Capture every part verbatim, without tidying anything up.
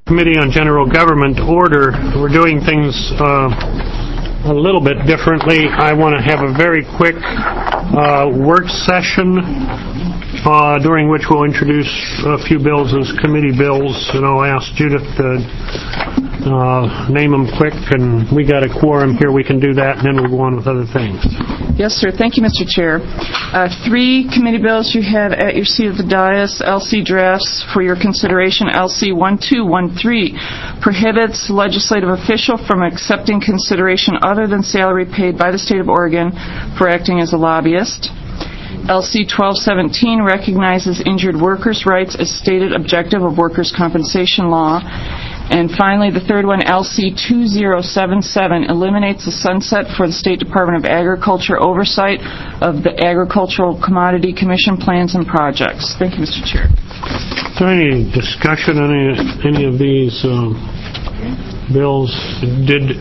Committee on General Government order. We're doing things uh, a little bit differently. I want to have a very quick uh, work session uh, during which we'll introduce a few bills as committee bills, and I'll ask Judith to uh, name them quick, and we got a quorum here. We can do that, and then we'll go on with other things. Yes, sir. Thank you, Mister Chair. Uh, three committee bills you have at your seat at the dais. L C drafts for your consideration. L C one two one three prohibits legislative official from accepting consideration other than salary paid by the state of Oregon for acting as a lobbyist. L C twelve seventeen recognizes injured workers' rights as stated objective of workers' compensation law. And finally, the third one, L C two zero seven seven, eliminates the sunset for the State Department of Agriculture oversight of the Agricultural Commodity Commission plans and projects. Thank you, Mister Chair. Is there any discussion on any, any of these uh, bills? Did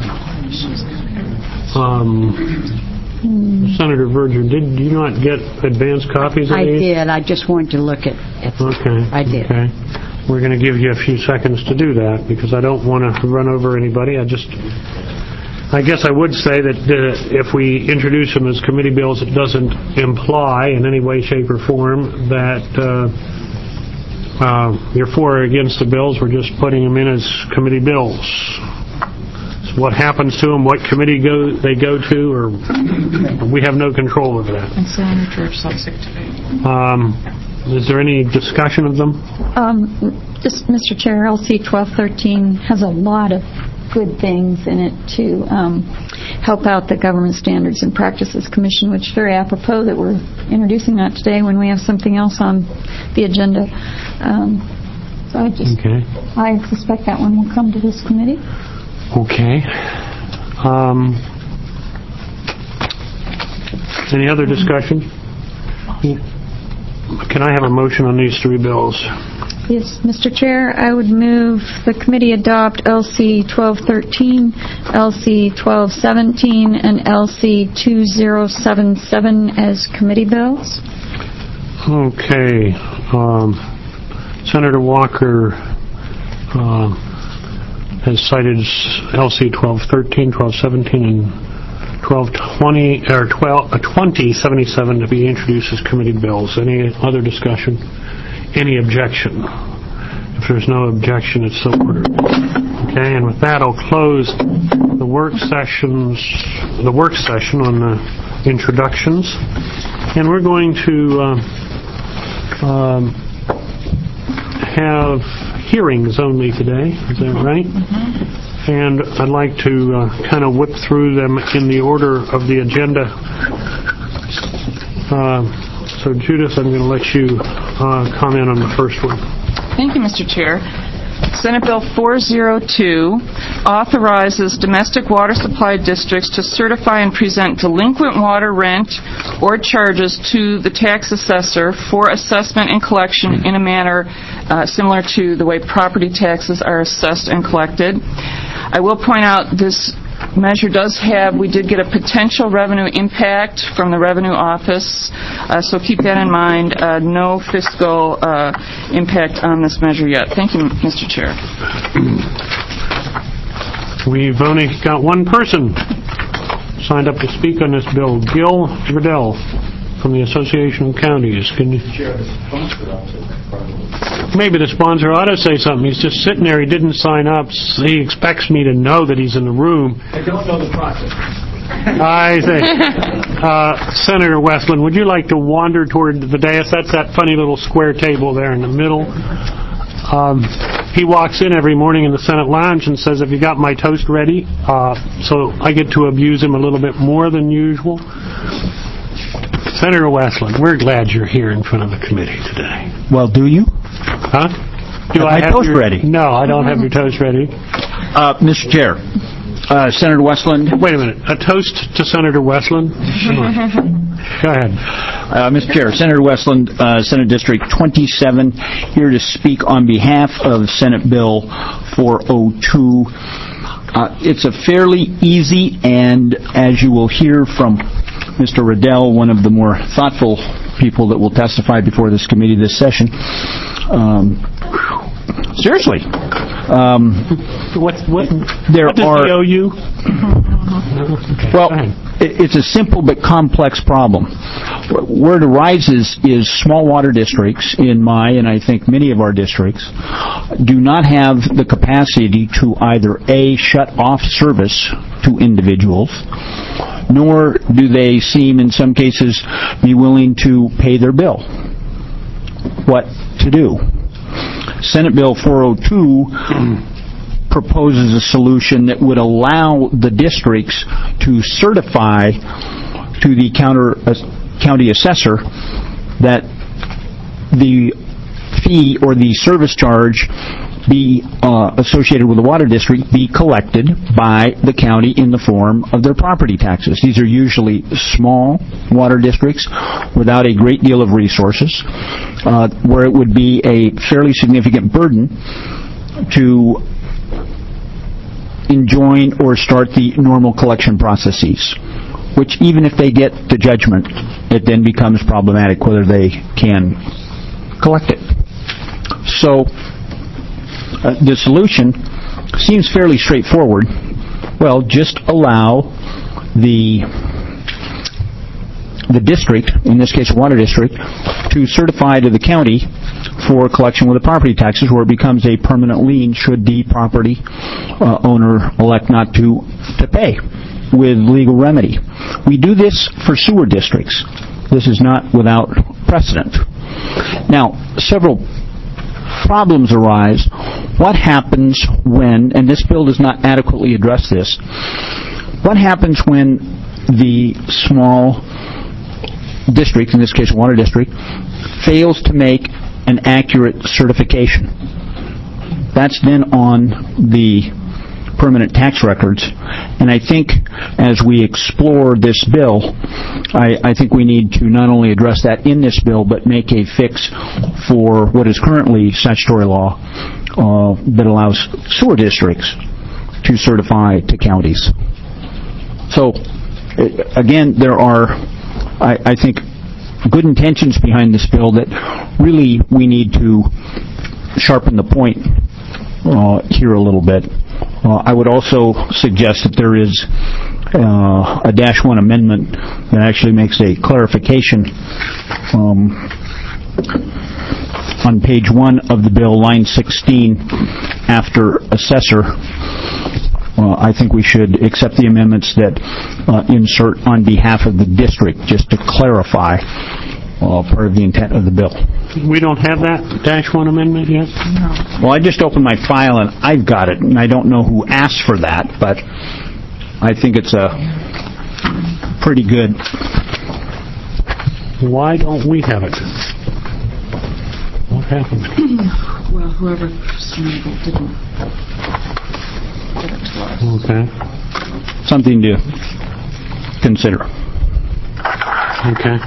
um, Senator Verger, did you not get advance copies of I these? did. I just wanted to look at it. Okay. I did. Okay. We're going to give you a few seconds to do that because I don't want to run over anybody. I just, I guess I would say that uh, if we introduce them as committee bills, it doesn't imply in any way, shape, or form that uh, uh, you're for or against the bills. We're just putting them in as committee bills. So what happens to them, what committee go they go to, or we have no control over that. And Senator George Sussick today. Um, Is there any discussion of them? Um, just, Mister Chair, L C twelve thirteen has a lot of good things in it to um, help out the Government Standards and Practices Commission, which is very apropos that we're introducing that today when we have something else on the agenda. Um, so I just, okay. I suspect that one will come to this committee. Okay. Um, any other discussion? Can I have a motion on these three bills? Yes, Mister Chair, I would move the committee adopt L C twelve thirteen, L C twelve seventeen, and L C two zero seven seven as committee bills. Okay. Um, Senator Walker uh, has cited L C twelve thirteen, twelve seventeen, and twelve twenty or twelve twenty seventy-seven to be introduced as committee bills. Any other discussion? Any objection? If there's no objection, it's so ordered. Okay, and with that, I'll close the work sessions, the work session on the introductions, and we're going to uh, um, have hearings only today. Is that right? Mm-hmm. And I'd like to uh, kind of whip through them in the order of the agenda. Uh, so, Judith, I'm going to let you uh, comment on the first one. Thank you, Mister Chair. Senate Bill four oh two authorizes domestic water supply districts to certify and present delinquent water rent or charges to the tax assessor for assessment and collection in a manner uh, similar to the way property taxes are assessed and collected. I will point out this measure does have, we did get a potential revenue impact from the Revenue Office, uh, so keep that in mind. Uh, no fiscal uh, impact on this measure yet. Thank you, Mister Chair. We've only got one person signed up to speak on this bill, Gil Riddell from the Association of Counties. Can you... Maybe the sponsor ought to say something. He's just sitting there. He didn't sign up. He expects me to know that he's in the room. I don't know the process. I see. Uh, Senator Westland, would you like to wander toward the dais? That's that funny little square table there in the middle. Um, he walks in every morning in the Senate lounge and says, "Have you got my toast ready?" Uh, so I get to abuse him a little bit more than usual. Senator Westland, we're glad you're here in front of the committee today. Well, do you? Huh? Do have I my have toast your, ready? No, I don't have your toast ready. Uh, Mister Chair, uh, Senator Westland. Wait a minute. A toast to Senator Westland? Go ahead. Uh, Mister Chair, Senator Westland, uh, Senate District twenty-seven, here to speak on behalf of Senate Bill four oh two. Uh, it's a fairly easy and, as you will hear from Mister Riddell, one of the more thoughtful people that will testify before this committee this session, um, Seriously. Um, What, what, There what does are- he owe you? Well, Go ahead. it- it's a simple but complex problem. Where it arises is small water districts in my, and I think many of our districts, do not have the capacity to either A, shut off service to individuals, nor do they seem, in some cases, be willing to pay their bill. What to do? Senate Bill four oh two proposes a solution that would allow the districts to certify to the counter, uh, county assessor that the fee or the service charge be uh, associated with the water district be collected by the county in the form of their property taxes. These are usually small water districts without a great deal of resources, uh, where it would be a fairly significant burden to enjoin or start the normal collection processes, which even if they get to judgment, it then becomes problematic whether they can collect it. So, Uh, the solution seems fairly straightforward. Well, just allow the the district, in this case a water district, to certify to the county for collection with the property taxes, where it becomes a permanent lien should the property uh, owner elect not to, to pay with legal remedy. We do this for sewer districts. This is not without precedent. Now, several problems arise. What happens when, and this bill does not adequately address this, what happens when the small district, in this case a water district, fails to make an accurate certification? That's then on the permanent tax records. And I think as we explore this bill, I, I think we need to not only address that in this bill, but make a fix for what is currently statutory law uh, that allows sewer districts to certify to counties. So, again, there are, I, I think, good intentions behind this bill that really we need to sharpen the point uh, here a little bit. Uh, I would also suggest that there is uh, a dash one amendment that actually makes a clarification um, on page one of the bill, line sixteen, after assessor. Uh, I think we should accept the amendments that uh, insert on behalf of the district, just to clarify uh, part of the intent of the bill. We don't have that dash one amendment yet? Well, I just opened my file and I've got it, and I don't know who asked for that, but I think it's a pretty good. Why don't we have it? What happened? Well, whoever signed it didn't give it to us. Okay. Something to consider. Okay.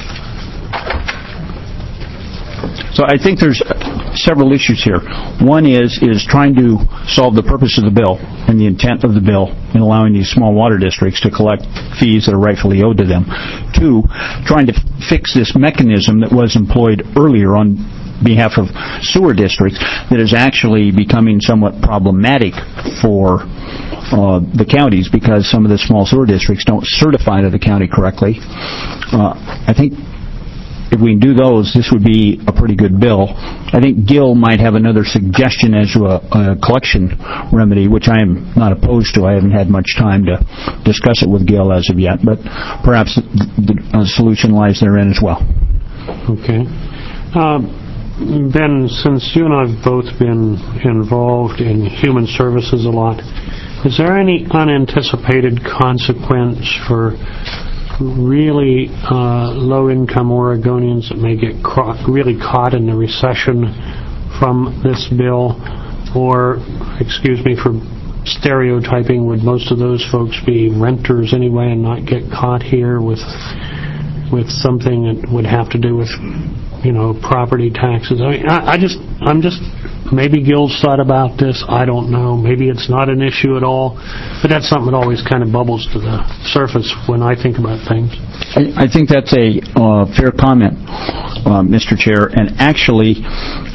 So I think there's several issues here. One is is trying to solve the purpose of the bill and the intent of the bill in allowing these small water districts to collect fees that are rightfully owed to them. Two, trying to fix this mechanism that was employed earlier on behalf of sewer districts that is actually becoming somewhat problematic for uh, the counties, because some of the small sewer districts don't certify to the county correctly. Uh, I think if we can do those, this would be a pretty good bill. I think Gil might have another suggestion as to a, a collection remedy, which I am not opposed to. I haven't had much time to discuss it with Gil as of yet, but perhaps the, the uh, solution lies therein as well. Okay. Um, Ben, since you and I have both been involved in human services a lot, is there any unanticipated consequence for really uh, low-income Oregonians that may get cro- really caught in the recession from this bill? Or, excuse me for stereotyping, would most of those folks be renters anyway and not get caught here with with something that would have to do with, you know, property taxes? I mean, I, I just, I'm just, maybe Gil's thought about this, I don't know. Maybe it's not an issue at all, but that's something that always kind of bubbles to the surface when I think about things. I, I think that's a uh, fair comment, uh, Mister Chair, and actually,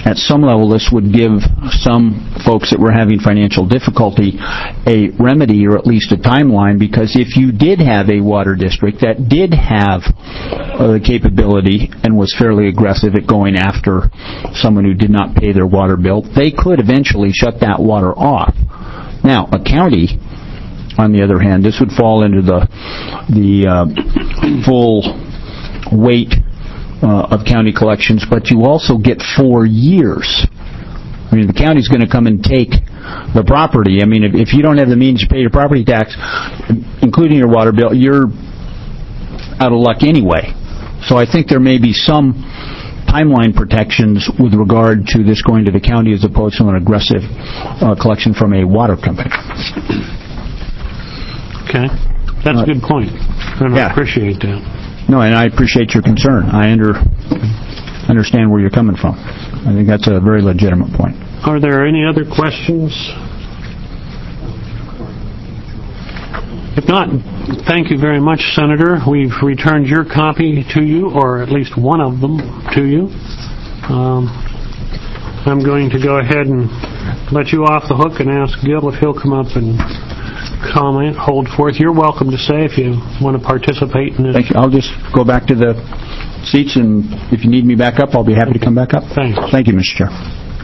at some level, this would give some folks that were having financial difficulty a remedy or at least a timeline, because if you did have a water district that did have uh, the capability and was fairly aggressive at going after someone who did not pay their water bill, they could eventually shut that water off. Now, a county, on the other hand, this would fall into the the uh, full weight uh, of county collections, but you also get four years. I mean, the county's going to come and take the property. I mean, if, if you don't have the means to pay your property tax, including your water bill, you're out of luck anyway. So I think there may be some timeline protections with regard to this going to the county as opposed to an aggressive uh, collection from a water company. Okay. That's a good point. And Yeah. I appreciate that. No, and I appreciate your concern. I under, understand where you're coming from. I think that's a very legitimate point. Are there any other questions? If not, thank you very much, Senator. We've returned your copy to you, or at least one of them to you. Um, I'm going to go ahead and let you off the hook and ask Gil if he'll come up and comment, hold forth. You're welcome to say if you want to participate in this. Thank you. I'll just go back to the seats, and if you need me back up, I'll be happy to come back up. Thanks. Thank you, Mister Chair.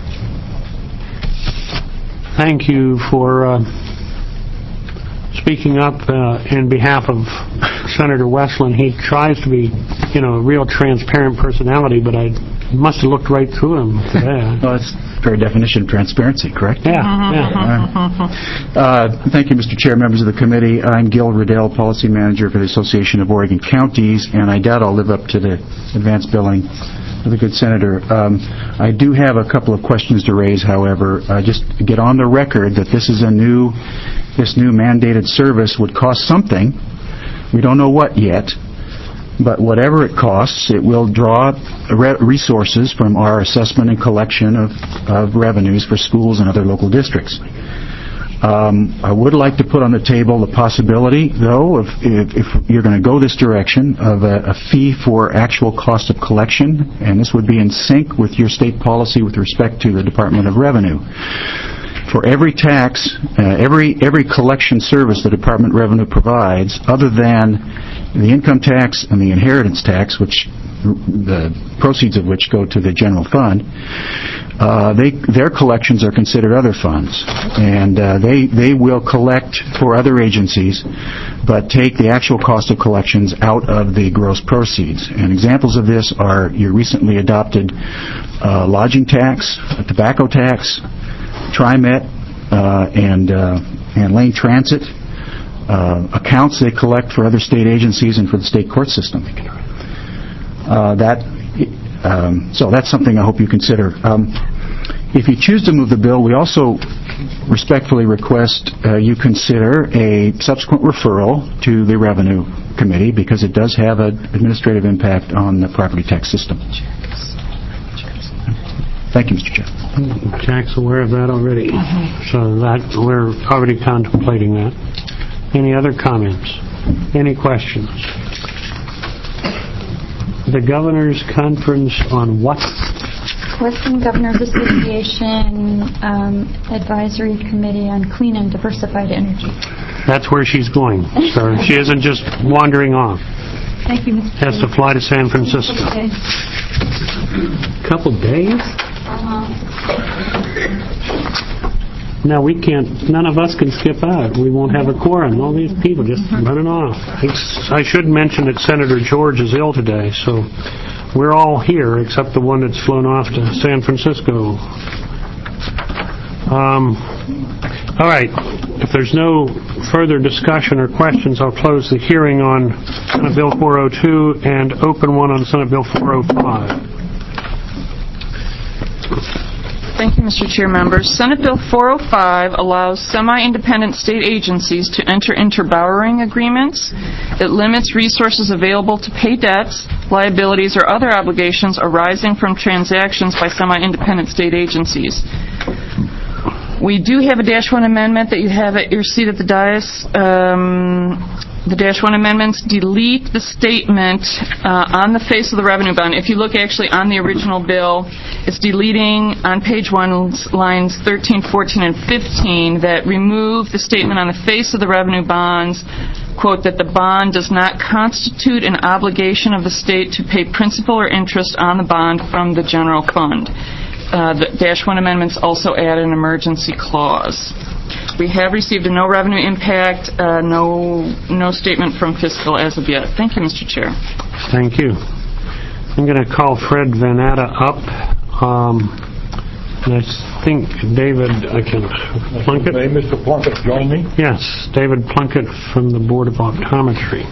Thank you for uh, speaking up uh, in behalf of Senator Westland. He tries to be, you know, a real transparent personality, but I must have looked right through him today. Well, that's the very definition of transparency, correct? Yeah, yeah. Uh, thank you, Mister Chair, members of the committee. I'm Gil Riddell, Policy Manager for the Association of Oregon Counties, and I doubt I'll live up to the advanced billing of the good senator. Um, I do have a couple of questions to raise, however. Uh, just get on the record that this is a new, this new mandated service would cost something. We don't know what yet, but whatever it costs, it will draw re- resources from our assessment and collection of, of revenues for schools and other local districts. Um, I would like to put on the table the possibility, though, of if, if you're going to go this direction, of a, a fee for actual cost of collection, and this would be in sync with your state policy with respect to the Department of Revenue. For every tax, uh, every every collection service the Department of Revenue provides, other than the income tax and the inheritance tax, which the proceeds of which go to the general fund, uh, they their collections are considered other funds, and uh, they they will collect for other agencies, but take the actual cost of collections out of the gross proceeds. And examples of this are your recently adopted uh, lodging tax, a tobacco tax, TriMet, uh, and uh, and lane transit, uh, accounts they collect for other state agencies and for the state court system. Uh, that um, so that's something I hope you consider. Um, if you choose to move the bill, we also respectfully request uh, you consider a subsequent referral to the Revenue Committee, because it does have an administrative impact on the property tax system. Thank you, Mister Chair. Jack's aware of that already, so that we're already contemplating that. Any other comments? Any questions? The Governor's Conference on what? Western Governors Association um, Advisory Committee on Clean and Diversified Energy. That's where she's going, sir. She isn't just wandering off. Thank you, Mister Has to fly to San Francisco. Okay. Couple days? Now, we can't, none of us can skip out. We won't have a quorum. All these people just running off. It's, I should mention that Senator George is ill today, so we're all here except the one that's flown off to San Francisco. Um, all right. If there's no further discussion or questions, I'll close the hearing on Senate Bill four oh two and open one on Senate Bill four oh five. Thank you, Mister Chair, members. Senate Bill four oh five allows semi-independent state agencies to enter into borrowing agreements. It limits resources available to pay debts, liabilities, or other obligations arising from transactions by semi-independent state agencies. We do have a dash one amendment that you have at your seat at the dais. Um, the dash one amendments delete the statement uh, on the face of the revenue bond. If you look actually on the original bill, it's deleting on page one lines thirteen, fourteen, and fifteen that remove the statement on the face of the revenue bonds, quote, that the bond does not constitute an obligation of the state to pay principal or interest on the bond from the general fund. Uh, the dash one amendments also add an emergency clause. We have received a no revenue impact, uh, no no statement from fiscal as of yet. Thank you, Mister Chair. Thank you. I'm going to call Fred Vanetta up. Um, and I think David, I can, Plunkett? May Mister Plunkett join me? Yes, David Plunkett from the Board of Optometry.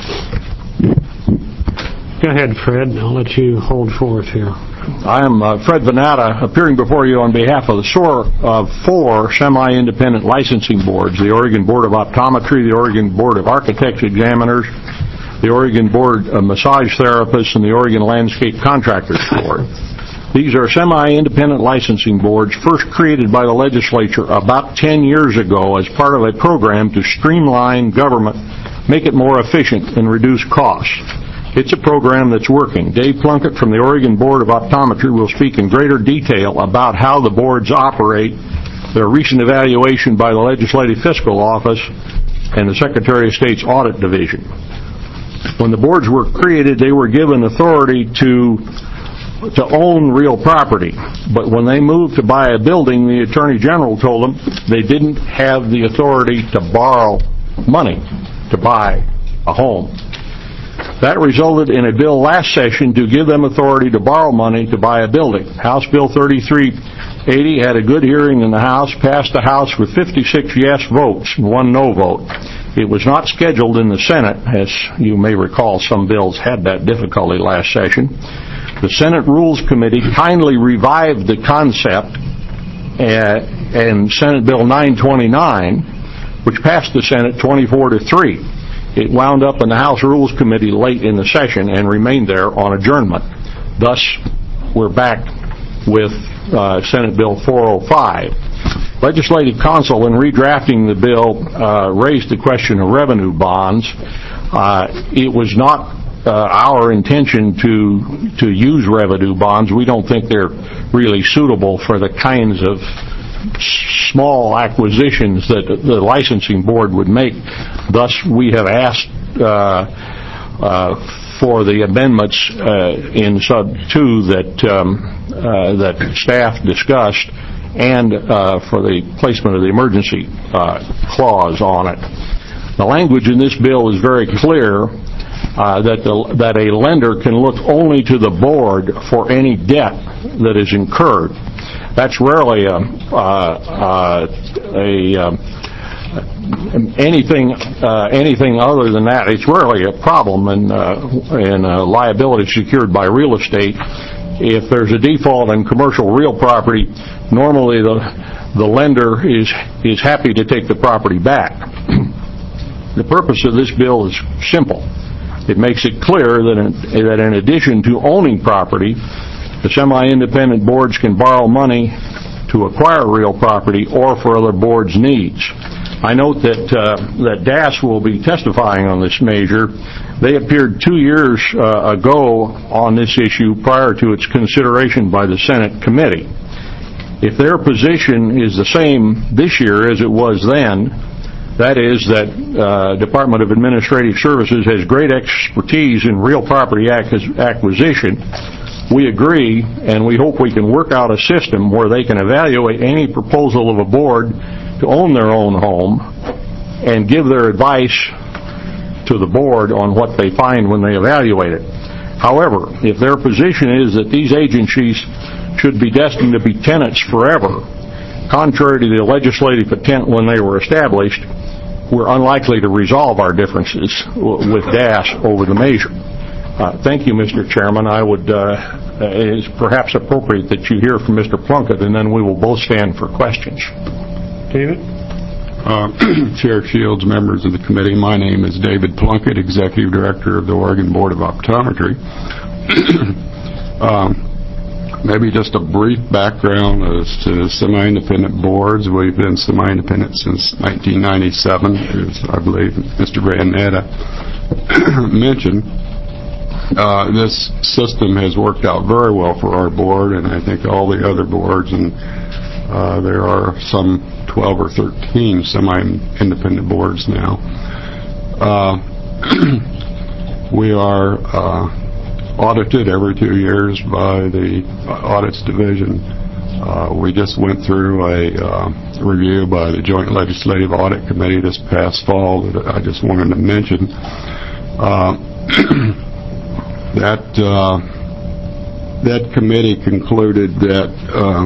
Go ahead, Fred. I'll let you hold forth here. I am uh, Fred Vanata, appearing before you on behalf of the SOAR of four semi-independent licensing boards: the Oregon Board of Optometry, the Oregon Board of Architects Examiners, the Oregon Board of Massage Therapists, and the Oregon Landscape Contractors Board. These are semi-independent licensing boards first created by the legislature about ten years ago as part of a program to streamline government, make it more efficient, and reduce costs. It's a program that's working. Dave Plunkett from the Oregon Board of Optometry will speak in greater detail about how the boards operate, their recent evaluation by the Legislative Fiscal Office and the Secretary of State's Audit Division. When the boards were created, they were given authority to to own real property. But when they moved to buy a building, the Attorney General told them they didn't have the authority to borrow money to buy a home. That resulted in a bill last session to give them authority to borrow money to buy a building. House Bill thirty-three eighty had a good hearing in the House, passed the House with fifty-six yes votes and one no vote. It was not scheduled in the Senate, as you may recall some bills had that difficulty last session. The Senate Rules Committee kindly revived the concept uh, in Senate Bill nine twenty-nine, which passed the Senate twenty-four to three. It wound up in the House Rules Committee late in the session and remained there on adjournment. Thus, we're back with uh, Senate Bill four oh five. Legislative counsel, in redrafting the bill, uh, raised the question of revenue bonds. Uh, it was not uh, our intention to to use revenue bonds. We don't think they're really suitable for the kinds of small acquisitions that the licensing board would make. Thus, we have asked uh, uh, for the amendments uh, in sub two that um, uh, that staff discussed, and uh, for the placement of the emergency uh, clause on it. The language in this bill is very clear uh, that the, that a lender can look only to the board for any debt that is incurred. That's rarely a, uh, uh, a uh, anything uh, anything other than that. It's rarely a problem in uh, in uh, liability secured by real estate. If there's a default in commercial real property, normally the the lender is is happy to take the property back. The purpose of this bill is simple. It makes it clear that in, that in addition to owning property, the semi-independent boards can borrow money to acquire real property or for other boards' needs. I note that uh, that D A S will be testifying on this measure. They appeared two years uh, ago on this issue prior to its consideration by the Senate committee. If their position is the same this year as it was then, that is that uh, Department of Administrative Services has great expertise in real property ac- acquisition, we agree, and we hope we can work out a system where they can evaluate any proposal of a board to own their own home and give their advice to the board on what they find when they evaluate it. However, if their position is that these agencies should be destined to be tenants forever, contrary to the legislative intent when they were established, we're unlikely to resolve our differences with D A S over the measure. Uh, thank you, Mister Chairman. I would, uh, it is perhaps appropriate that you hear from Mister Plunkett, and then we will both stand for questions. David? Uh, Chair Shields, members of the committee, my name is David Plunkett, Executive Director of the Oregon Board of Optometry. um, maybe just a brief background as to semi-independent boards. We've been semi-independent since nineteen ninety-seven, as I believe Mister Vanetta mentioned. Uh, this system has worked out very well for our board, and I think all the other boards, and uh, there are some twelve or thirteen semi-independent boards now. Uh, we are uh, audited every two years by the Audits Division. Uh, we just went through a uh, review by the Joint Legislative Audit Committee this past fall that I just wanted to mention. Uh, that uh, that committee concluded that uh,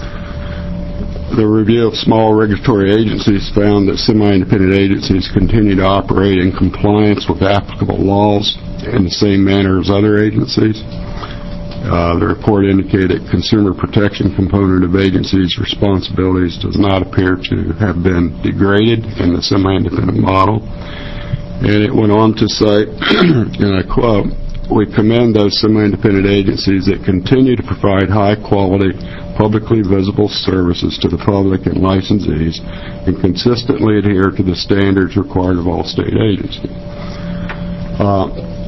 the review of small regulatory agencies found that semi-independent agencies continue to operate in compliance with applicable laws in the same manner as other agencies. Uh, the report indicated that consumer protection component of agencies' responsibilities does not appear to have been degraded in the semi-independent model. And it went on to say, and I quote, "We commend those semi-independent agencies that continue to provide high-quality, publicly visible services to the public and licensees and consistently adhere to the standards required of all state agencies." Uh,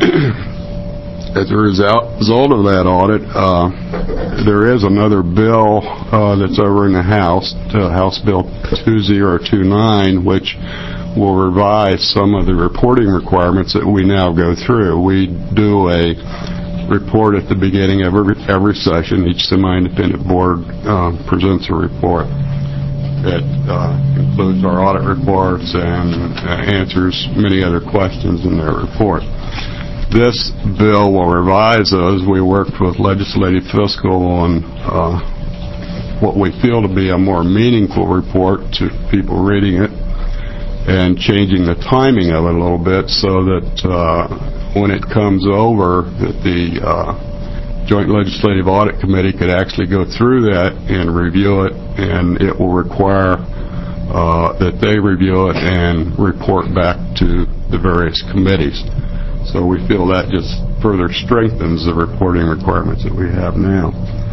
as a result of that audit, uh, there is another bill uh, that's over in the House, uh, House Bill two thousand twenty-nine, which will revise some of the reporting requirements that we now go through. We do a report at the beginning of every, every session. Each semi-independent board uh, presents a report. It uh, includes our audit reports and uh, answers many other questions in their report. This bill will revise those. We worked with Legislative Fiscal on uh, what we feel to be a more meaningful report to people reading it, and changing the timing of it a little bit so that uh, when it comes over, that the uh, Joint Legislative Audit Committee could actually go through that and review it, and it will require uh, that they review it and report back to the various committees. So we feel that just further strengthens the reporting requirements that we have now.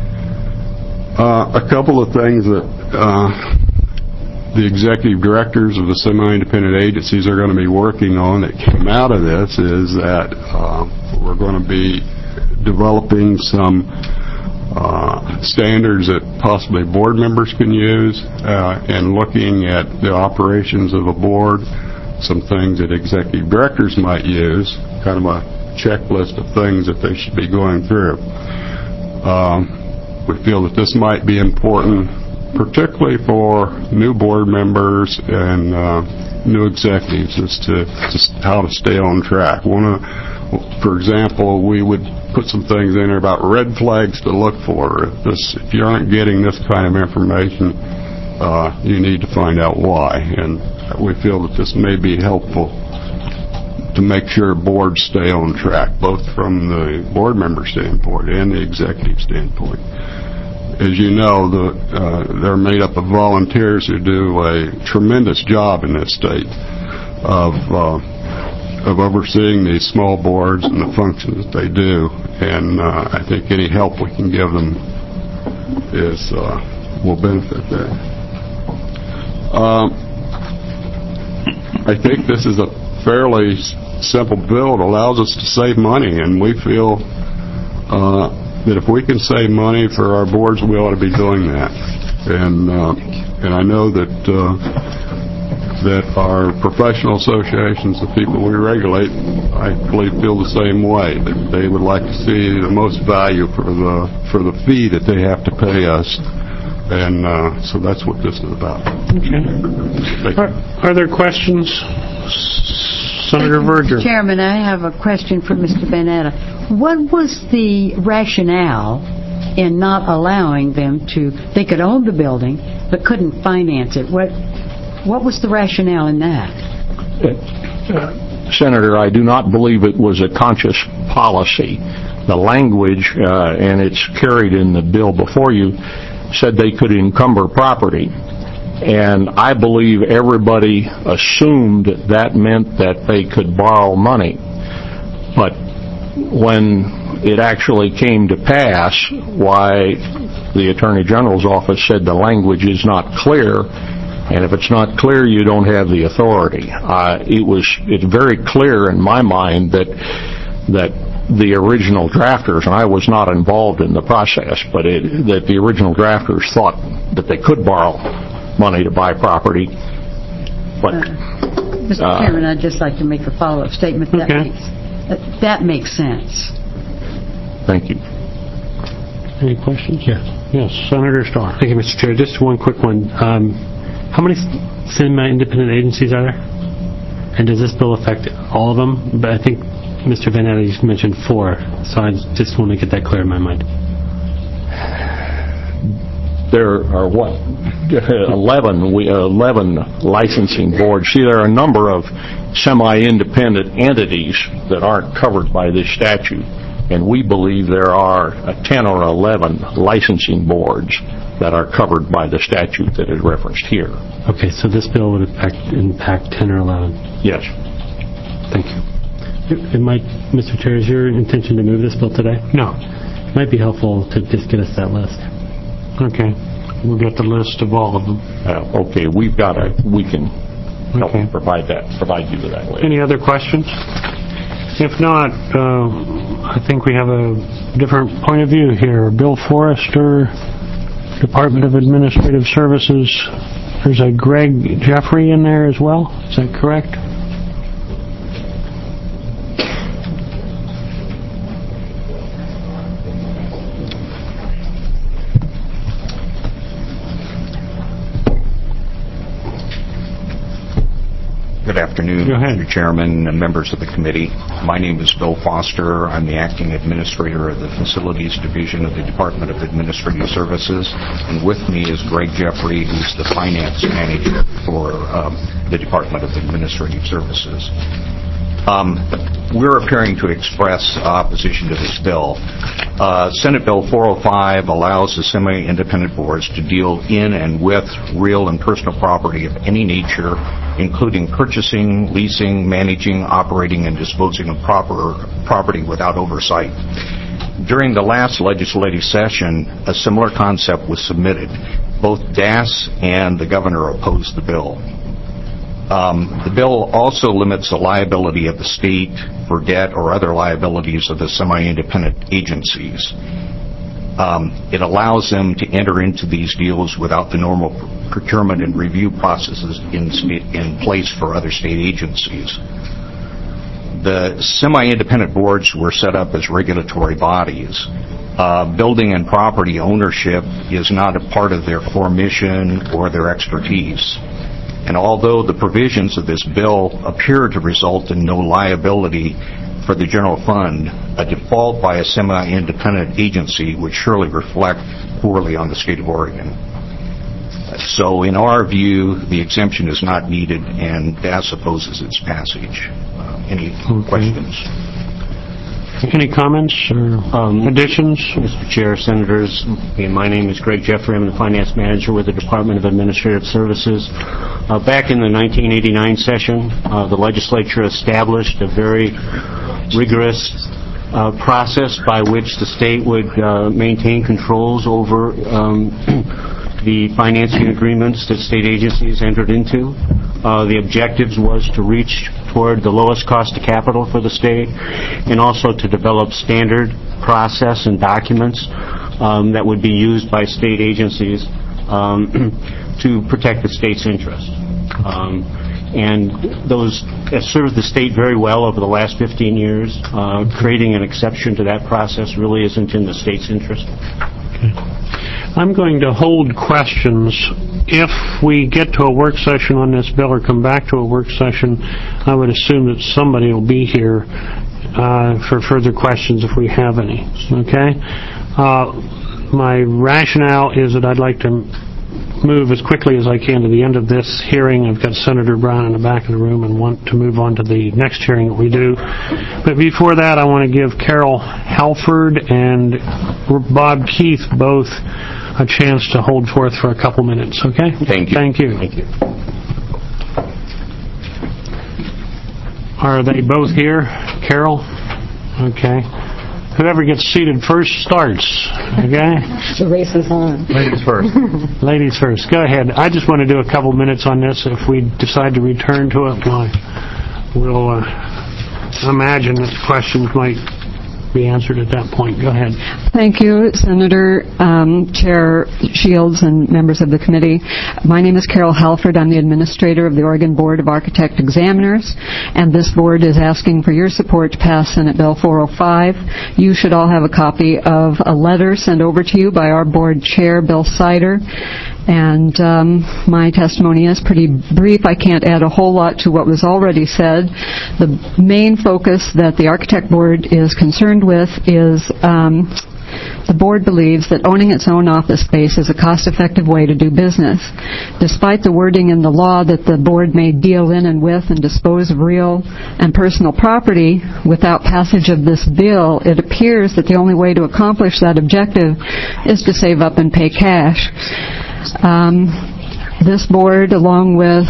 Uh, a couple of things that uh, the executive directors of the semi-independent agencies are going to be working on that came out of this is that uh, we're going to be developing some uh, standards that possibly board members can use uh, and looking at the operations of a board, some things that executive directors might use, kind of a checklist of things that they should be going through. Um, we feel that this might be important, particularly for new board members and uh, new executives, as to just how to stay on track. One of, for example, we would put some things in there about red flags to look for. If, this, if you aren't getting this kind of information, uh, you need to find out why. And we feel that this may be helpful to make sure boards stay on track, both from the board member standpoint and the executive standpoint. As you know, the, uh, they're made up of volunteers who do a tremendous job in this state of uh, of overseeing these small boards and the functions that they do, and uh, I think any help we can give them is uh, will benefit that. Um, I think this is a fairly simple bill. It allows us to save money, and we feel uh, that if we can save money for our boards, we ought to be doing that. And uh, and I know that uh, that our professional associations, the people we regulate, I believe feel the same way. That they would like to see the most value for the for the fee that they have to pay us. And uh, so that's what this is about. Okay. Are, are there questions? Senator Verger. Mister Chairman, I have a question for Mister Vanetta. What was the rationale in not allowing them to, they could own the building, but couldn't finance it? What what was the rationale in that? Uh, Senator, I do not believe it was a conscious policy. The language, uh, and it's carried in the bill before you, said they could encumber property. And I believe everybody assumed that meant that they could borrow money. But when it actually came to pass why the Attorney General's office said the language is not clear, and if it's not clear, you don't have the authority. Uh, it was, it's very clear in my mind that that the original drafters, and I was not involved in the process, but it, that the original drafters thought that they could borrow money to buy property. But Uh, Mister uh, Chairman, I'd just like to make a follow-up statement. That Okay. makes, uh, that makes sense. thank you. Any questions? Yes. Yes, Senator Starr. Thank you, Mister Chair. Just one quick one. Um, how many semi-independent agencies are there? And does this bill affect all of them? But I think Mister Van Etten mentioned four, so I just want to get that clear in my mind. There are what eleven we eleven licensing boards. See, there are a number of semi-independent entities that aren't covered by this statute, and we believe there are uh, ten or eleven licensing boards that are covered by the statute that is referenced here. Okay, so this bill would impact, impact ten or eleven. Yes. Thank you. It, it might, Mister Chair, is your intention to move this bill today? No. It might be helpful to just get us that list. Okay. We'll get the list of all of them. Uh, okay, we've got a. We can help Okay. provide that. Provide you with that later. Any other questions? If not, uh, I think we have a different point of view here. Bill Forrester, Department of Administrative Services. There's a Greg Jeffrey in there as well. Is that correct? Good afternoon, Go ahead. Mister Chairman and members of the committee. My name is Bill Foster. I'm the acting administrator of the Facilities Division of the Department of Administrative Services. And with me is Greg Jeffrey, who's the finance manager for um, the Department of Administrative Services. Um, we're appearing to express opposition to this bill. Uh, Senate Bill four oh five allows the semi-independent boards to deal in and with real and personal property of any nature, including purchasing, leasing, managing, operating, and disposing of proper property without oversight. During the last legislative session, a similar concept was submitted. Both D A S and the governor opposed the bill. Um, the bill also limits the liability of the state for debt or other liabilities of the semi-independent agencies. Um, it allows them to enter into these deals without the normal procurement and review processes in, state, in place for other state agencies. The semi-independent boards were set up as regulatory bodies. Uh, building and property ownership is not a part of their core mission or their expertise. And although the provisions of this bill appear to result in no liability for the general fund, a default by a semi-independent agency would surely reflect poorly on the state of Oregon. So in our view, the exemption is not needed, and D A S opposes its passage. Uh, any Okay. questions? Any comments or Um, additions? Mister Chair, Senators, again, my name is Greg Jeffrey. I'm the Finance Manager with the Department of Administrative Services. Uh, back in the nineteen eighty-nine session, uh, the legislature established a very rigorous uh, process by which the state would uh, maintain controls over um, the financing agreements that state agencies entered into. Uh, the objectives was to reach toward the lowest cost of capital for the state, and also to develop standard process and documents um, that would be used by state agencies um, to protect the state's interest. Um, and those have served the state very well over the last fifteen years. Uh, creating an exception to that process really isn't in the state's interest. Okay. I'm going to hold questions. If we get to a work session on this bill or come back to a work session, I would assume that somebody will be here uh, for further questions if we have any. Okay? Uh, my rationale is that I'd like to move as quickly as I can to the end of this hearing. I've got Senator Brown in the back of the room and want to move on to the next hearing that we do. But before that, I want to give Carol Halford and Bob Keith both a chance to hold forth for a couple minutes, okay? Thank you. Thank you. Thank you. Are they both here? Carol? Okay. whoever gets seated first starts, okay? The race is on. Ladies first. Ladies first. Go ahead. I just want to do a couple minutes on this. If we decide to return to it, why, we'll uh, imagine that the questions might be answered at that point. Go ahead. Thank you, Senator, um, Chair Shields, and members of the committee. My name is Carol Halford. I'm the administrator of the Oregon Board of Architect Examiners, and this board is asking for your support to pass Senate Bill four oh five. You should all have a copy of a letter sent over to you by our board chair, Bill Sider. And um, my testimony is pretty brief. I can't add a whole lot to what was already said. The main focus that the Architect Board is concerned with is um, the board believes that owning its own office space is a cost-effective way to do business. Despite the wording in the law that the board may deal in and with and dispose of real and personal property, without passage of this bill, it appears that the only way to accomplish that objective is to save up and pay cash. Um, this board, along with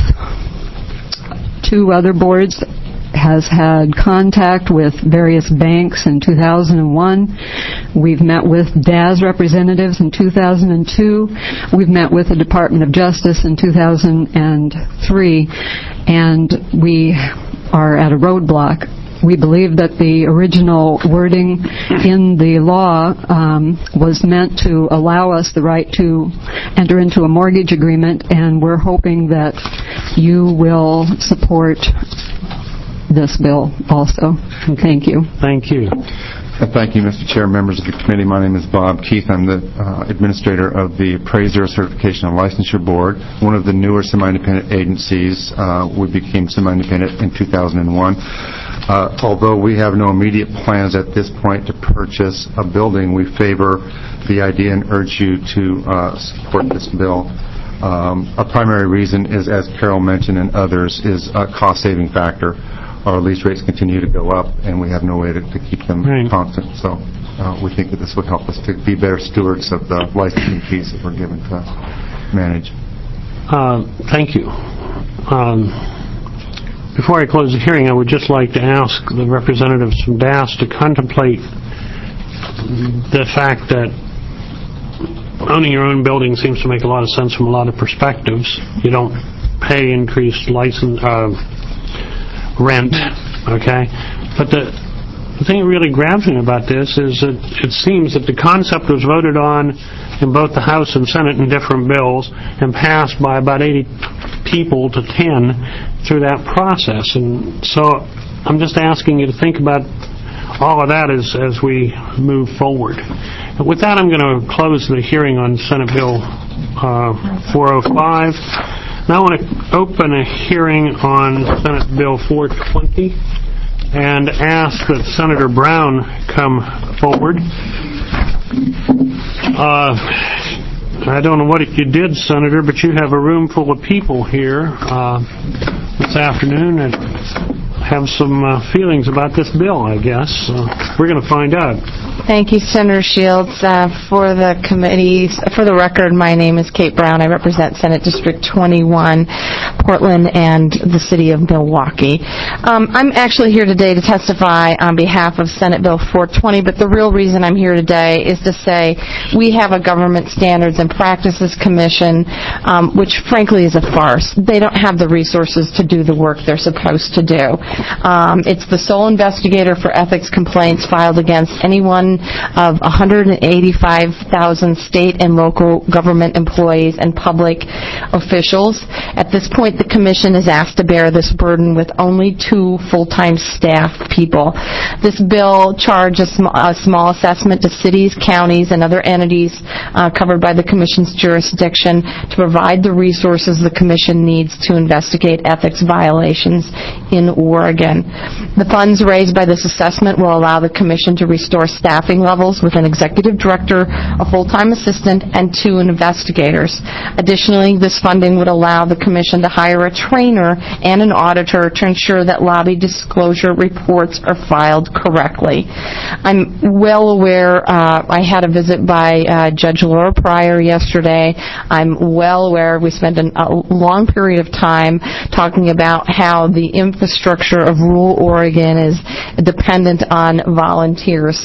two other boards, has had contact with various banks in two thousand one. We've met with D A S representatives in two thousand two. We've met with the Department of Justice in two thousand three, and we are at a roadblock. We believe that the original wording in the law um, was meant to allow us the right to enter into a mortgage agreement, and we're hoping that you will support this bill also. Thank you. Thank you. Thank you, Mister Chair, members of the committee. My name is Bob Keith. I'm the uh, administrator of the Appraiser Certification and Licensure Board, one of the newer semi-independent agencies. Uh, we became semi-independent in two thousand one. Uh, although we have no immediate plans at this point to purchase a building, we favor the idea and urge you to uh, support this bill. Um, a primary reason is, as Carol mentioned and others, is a cost-saving factor. Our lease rates continue to go up, and we have no way to, to keep them right. constant. So uh, we think that this would help us to be better stewards of the licensing fees that we're given to manage. Uh, thank you. Um, before I close the hearing, I would just like to ask the representatives from D A S to contemplate the fact that owning your own building seems to make a lot of sense from a lot of perspectives. You don't pay increased license uh, rent, okay? But the, the thing that really grabs me about this is that it seems that the concept was voted on in both the House and Senate in different bills and passed by about eighty people to ten through that process. And so I'm just asking you to think about all of that as, as we move forward. And with that, I'm going to close the hearing on Senate Bill uh, four oh five. Now I want to open a hearing on Senate Bill four twenty and ask that Senator Brown come forward. Uh, I don't know what you did, Senator, but you have a room full of people here uh, this afternoon that have some uh, feelings about this bill, I guess. So we're going to find out. Thank you, Senator Shields. Uh, for the committees, for the record, my name is Kate Brown. I represent Senate District twenty-one, Portland, and the city of Milwaukee. Um, I'm actually here today to testify on behalf of Senate Bill four twenty, but the real reason I'm here today is to say we have a Government Standards and Practices Commission, um, which frankly is a farce. They don't have the resources to do the work they're supposed to do. Um, it's the sole investigator for ethics complaints filed against anyone of one hundred eighty-five thousand state and local government employees and public officials. At this point, the Commission is asked to bear this burden with only two full-time staff people. This bill charges a, sm- a small assessment to cities, counties, and other entities uh, covered by the Commission's jurisdiction to provide the resources the Commission needs to investigate ethics violations in Oregon. The funds raised by this assessment will allow the Commission to restore staffing levels with an executive director, a full-time assistant, and two investigators. Additionally, this funding would allow the Commission to hire a trainer and an auditor to ensure that lobby disclosure reports are filed correctly. I'm well aware, uh, I had a visit by uh, Judge Laura Pryor yesterday. I'm well aware we spent an, a long period of time talking about how the infrastructure of rural Oregon is dependent on volunteers. So I'm well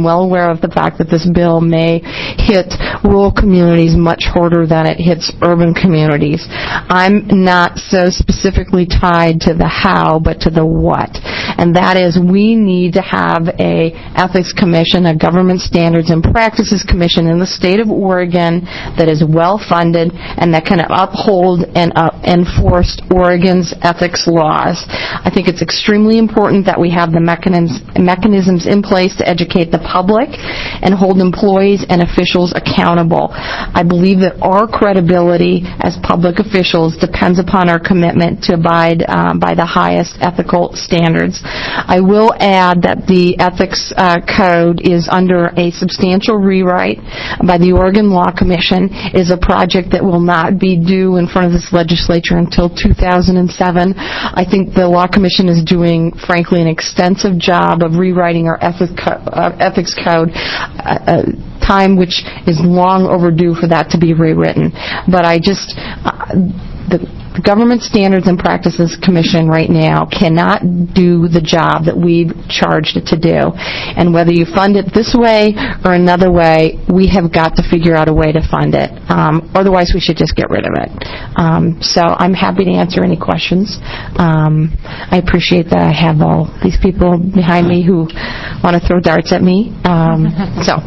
well aware of the fact that this bill may hit rural communities much harder than it hits urban communities. I'm not so specifically tied to the how, but to the what. And that is, we need to have a ethics commission, a government standards and practices commission in the state of Oregon that is well-funded and that can uphold and uh, enforce Oregon's ethics laws. I think it's extremely important that we have the mechanisms, mechanisms in place to educate the public and hold employees and officials accountable. I believe that our credibility as public officials depends upon our commitment to abide um, by the highest ethical standards. I will add that the ethics uh, code is under a substantial rewrite by the Oregon Law Commission. It is a project that will not be due in front of this legislature until two thousand seven. I think the Law Commission is doing, frankly, an extensive job of rewriting our ethics, co- uh, ethics code, uh, uh, time which is long overdue for that to be rewritten. But I just, uh, the The Government Standards and Practices Commission right now cannot do the job that we've charged it to do. And whether you fund it this way or another way, we have got to figure out a way to fund it. Um, otherwise, we should just get rid of it. Um, so I'm happy to answer any questions. Um, I appreciate that I have all these people behind me who want to throw darts at me. Um, so.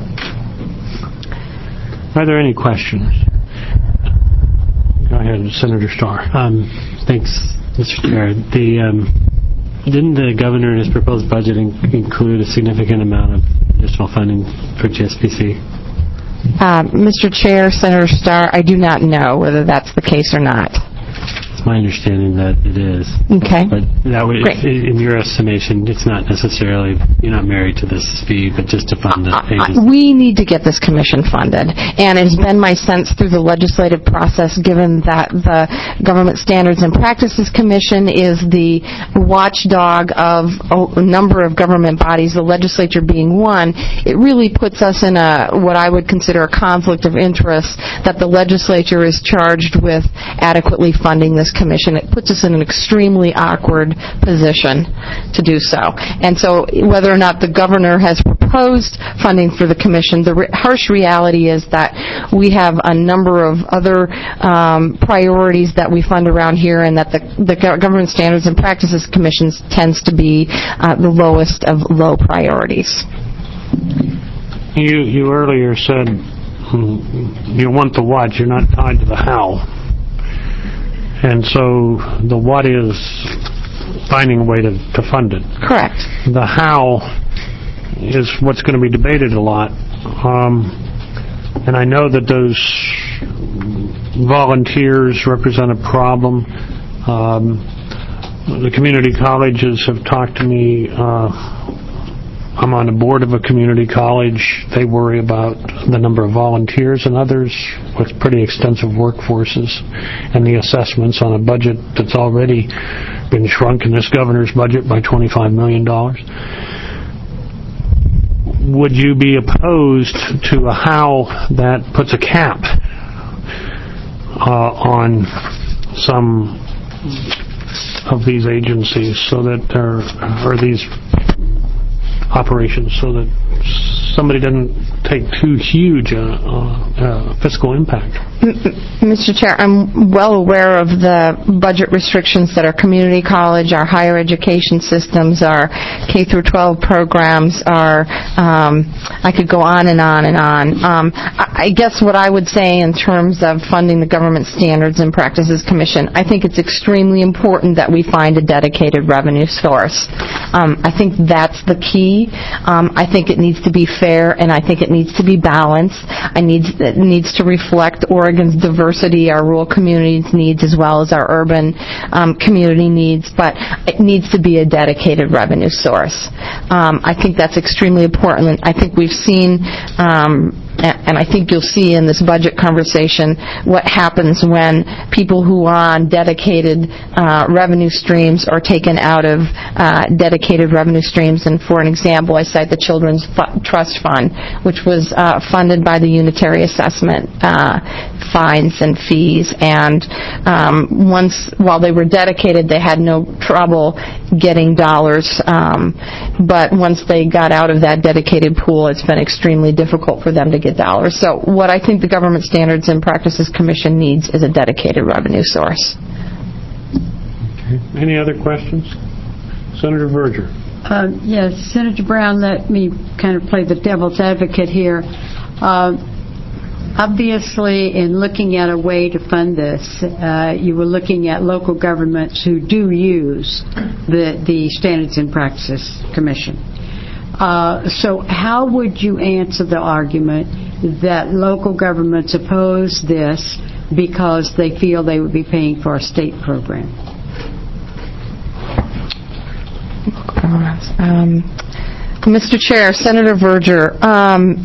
Are there any questions? Go ahead, Senator Starr. Um, thanks, Mister Chair. The, um, didn't the governor in his proposed budget in- include a significant amount of additional funding for G S P C? Uh, Mister Chair, Senator Starr, I do not know whether that's the case or not. It's my understanding that it is. Okay. But that would, Great. in your estimation, it's not necessarily, you're not married to this fee, but just to fund the agency. We need to get this commission funded, and it has been my sense through the legislative process, given that the Government Standards and Practices Commission is the watchdog of a number of government bodies, the legislature being one, it really puts us in a what I would consider a conflict of interest that the legislature is charged with adequately funding this commission. It puts us in an extremely awkward position to do so. And so whether or not the governor has proposed funding for the commission, the re- harsh reality is that we have a number of other um, priorities that we fund around here, and that the, the Government Standards and Practices Commission tends to be uh, the lowest of low priorities. You, you earlier said hmm, you want the what, you're not tied to the how. And so the what is finding a way to, to fund it. Correct. The how is what's going to be debated a lot. Um, and I know that those volunteers represent a problem. Um, the community colleges have talked to me. Uh, I'm on the board of a community college. They worry about the number of volunteers and others with pretty extensive workforces and the assessments on a budget that's already been shrunk in this governor's budget by twenty-five million dollars. Would you be opposed to a how that puts a cap uh, on some of these agencies so that there are these operations so that somebody doesn't take too huge a uh, uh, fiscal impact? Mister Chair, I'm well aware of the budget restrictions that our community college, our higher education systems, our K through twelve programs are, um, I could go on and on and on. Um, I guess what I would say in terms of funding the Government Standards and Practices Commission, I think it's extremely important that we find a dedicated revenue source. Um, I think that's the key. Um, I think it needs to be fair, and I think it needs to be balanced. I needs, it needs to reflect Oregon's diversity, our rural communities' needs, as well as our urban um, community needs, but it needs to be a dedicated revenue source. Um, I think that's extremely important. I think we've seen um, and I think you'll see in this budget conversation what happens when people who are on dedicated uh, revenue streams are taken out of uh, dedicated revenue streams. And for an example, I cite the Children's Fu- Trust Fund, which was uh, funded by the unitary assessment uh, fines and fees. And um, once, while they were dedicated, they had no trouble getting dollars. Um, but once they got out of that dedicated pool, it's been extremely difficult for them to get dollars. So what I think the Government Standards and Practices Commission needs is a dedicated revenue source. Okay. Any other questions? Senator Verger. Uh, yes, Senator Brown, let me kind of play the devil's advocate here. Uh, obviously, in looking at a way to fund this, uh, you were looking at local governments who do use the, the Standards and Practices Commission. Uh, so how would you answer the argument that local governments oppose this because they feel they would be paying for a state program? Um, Mister Chair, Senator Verger, um,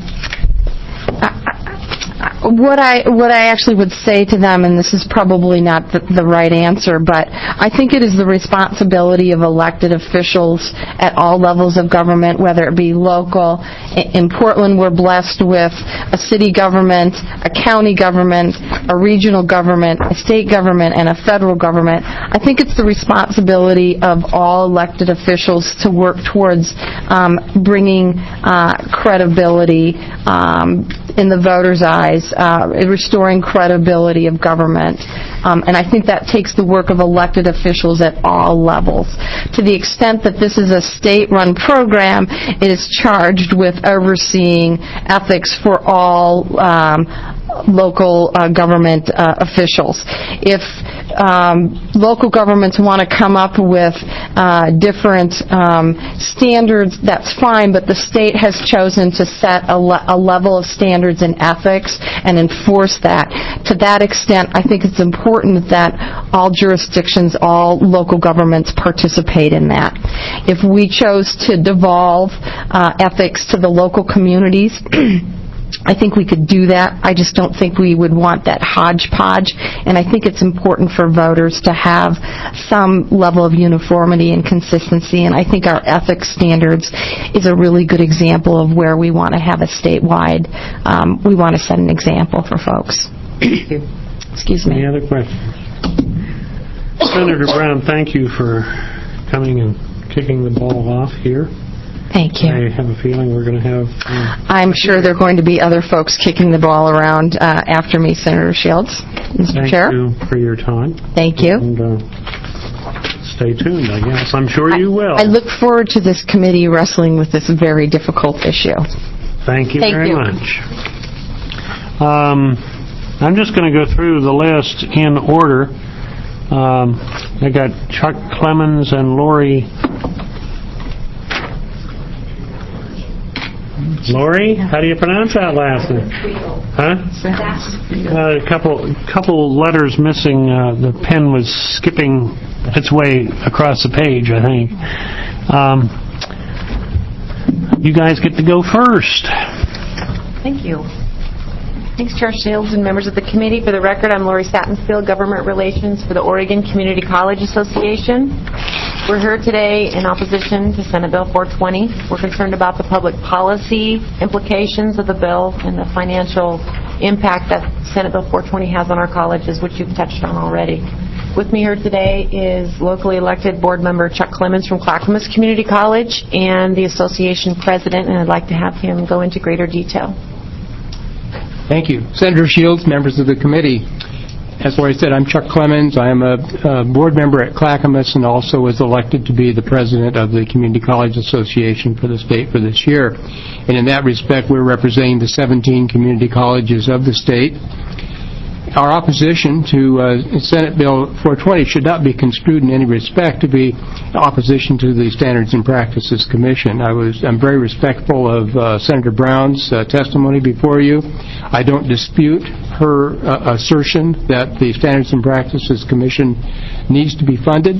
I, What I what I actually would say to them, and this is probably not the, the right answer, but I think it is the responsibility of elected officials at all levels of government, whether it be local. In Portland, we're blessed with a city government, a county government, a regional government, a state government, and a federal government. I think it's the responsibility of all elected officials to work towards um, bringing uh, credibility um, in the voters' eyes, uh, restoring credibility of government. Um, and I think that takes the work of elected officials at all levels. To the extent that this is a state-run program, it is charged with overseeing ethics for all um, local uh, government uh, officials. If um, local governments want to come up with uh, different um, standards, that's fine, but the state has chosen to set a, le- a level of standards and ethics and enforce that. To that extent, I think it's important that all jurisdictions, all local governments participate in that. If we chose to devolve uh, ethics to the local communities, I think we could do that. I just don't think we would want that hodgepodge, and I think it's important for voters to have some level of uniformity and consistency, and I think our ethics standards is a really good example of where we want to have a statewide, um, we want to set an example for folks. Excuse me. Any other questions? Senator Brown, thank you for coming and kicking the ball off here. Thank you. I have a feeling we're going to have... Uh, I'm sure there are going to be other folks kicking the ball around uh, after me, Senator Shields. Mister Thank Chair. you for your time. Thank you. And uh, stay tuned, I guess. I'm sure you will. I look forward to this committee wrestling with this very difficult issue. Thank you Thank very you. much. Um, I'm just going to go through the list in order. Um, I got Chuck Clemens and Lori... Lori, how do you pronounce that last name? Huh? Uh, a couple, couple letters missing. Uh, the pen was skipping its way across the page, I think. Um, you guys get to go first. Thank you. Thanks, Chair Shields and members of the committee. For the record, I'm Lori Sattenfield, Government Relations for the Oregon Community College Association. We're here today in opposition to Senate Bill four twenty. We're concerned about the public policy implications of the bill and the financial impact that Senate Bill four twenty has on our colleges, which you've touched on already. With me here today is locally elected board member Chuck Clemens from Clackamas Community College and the association president, and I'd like to have him go into greater detail. Thank you. Senator Shields, members of the committee. As Lori said, I'm Chuck Clemens. I am a, a board member at Clackamas and also was elected to be the president of the Community College Association for the state for this year. And in that respect, we're representing the seventeen community colleges of the state. Our opposition to uh, Senate Bill four twenty should not be construed in any respect to be opposition to the Standards and Practices Commission. I was, I'm very respectful of uh, Senator Brown's uh, testimony before you. I don't dispute her uh, assertion that the Standards and Practices Commission needs to be funded.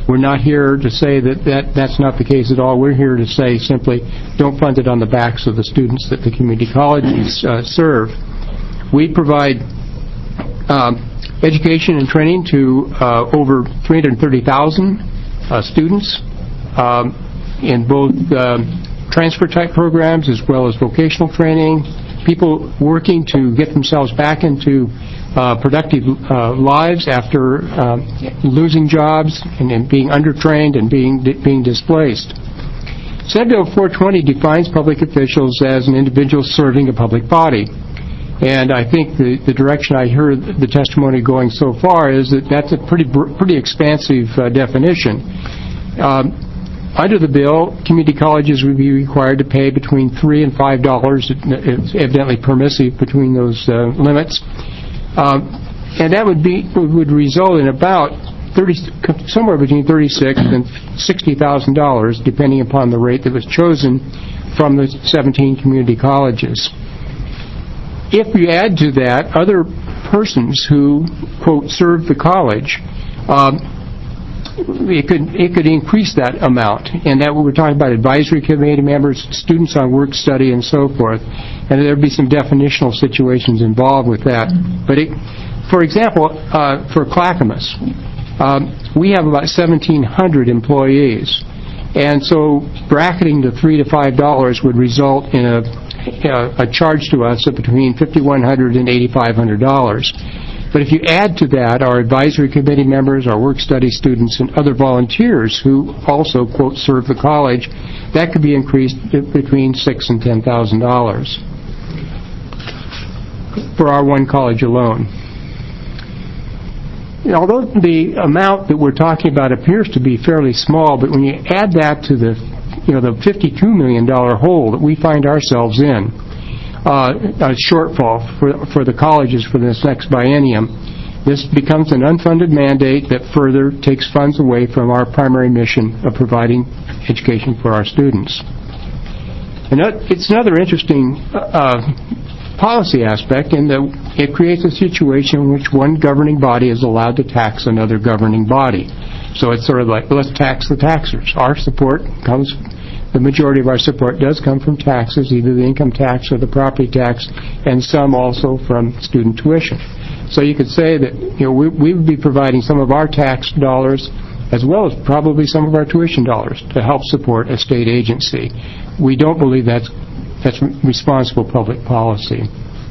We're not here to say that, that that's not the case at all. We're here to say simply don't fund it on the backs of the students that the community colleges uh, serve. We provide um, education and training to uh, over three hundred thirty thousand uh, students um, in both um, transfer type programs as well as vocational training, people working to get themselves back into uh, productive uh, lives after uh, losing jobs and, and being undertrained and being being displaced. Senate Bill four twenty defines public officials as an individual serving a public body. And I think the, the direction I heard the testimony going so far is that that's a pretty pretty expansive uh, definition. Um, under the bill, community colleges would be required to pay between three and five dollars. It's evidently permissive between those uh, limits, um, and that would be would result in about thirty, somewhere between thirty-six and sixty thousand dollars, depending upon the rate that was chosen from the seventeen community colleges. If you add to that other persons who, quote, serve the college, um, it could it could increase that amount. And that we're talking about advisory committee members, students on work study, and so forth. And there'd be some definitional situations involved with that. But it, for example, uh, for Clackamas, um, we have about seventeen hundred employees. And so bracketing to three to five dollars would result in a a charge to us of between fifty-one hundred dollars and eighty-five hundred dollars. But if you add to that our advisory committee members, our work study students, and other volunteers who also, quote, serve the college, that could be increased between six thousand dollars and ten thousand dollars for our one college alone. Although the amount that we're talking about appears to be fairly small, but when you add that to the you know, the fifty-two million dollars hole that we find ourselves in, uh, a shortfall for, for the colleges for this next biennium, this becomes an unfunded mandate that further takes funds away from our primary mission of providing education for our students. And it's another interesting uh, policy aspect in that it creates a situation in which one governing body is allowed to tax another governing body. So it's sort of like, let's tax the taxers. Our support comes, the majority of our support does come from taxes, either the income tax or the property tax, and some also from student tuition. So you could say that, you know, we, we would be providing some of our tax dollars as well as probably some of our tuition dollars to help support a state agency. We don't believe that's, that's responsible public policy.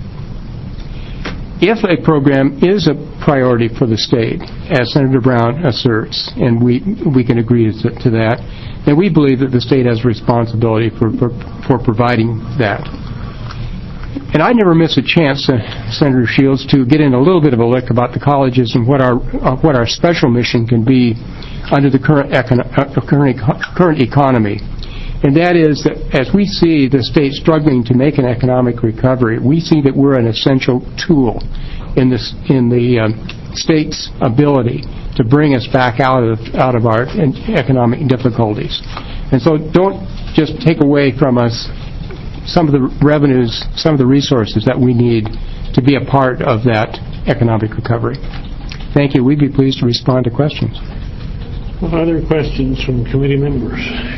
If a program is a priority for the state, as Senator Brown asserts, and we we can agree to, to that, then we believe that the state has responsibility for, for, for providing that. And I never miss a chance, uh, Senator Shields, to get in a little bit of a lick about the colleges and what our uh, what our special mission can be under the current econo- uh, current, current economy. And that is that as we see the state struggling to make an economic recovery, we see that we're an essential tool in this in the um, state's ability to bring us back out of out of our economic difficulties. And so don't just take away from us some of the revenues, some of the resources that we need to be a part of that economic recovery. Thank you. We'd be pleased to respond to questions. Well, other questions from committee members?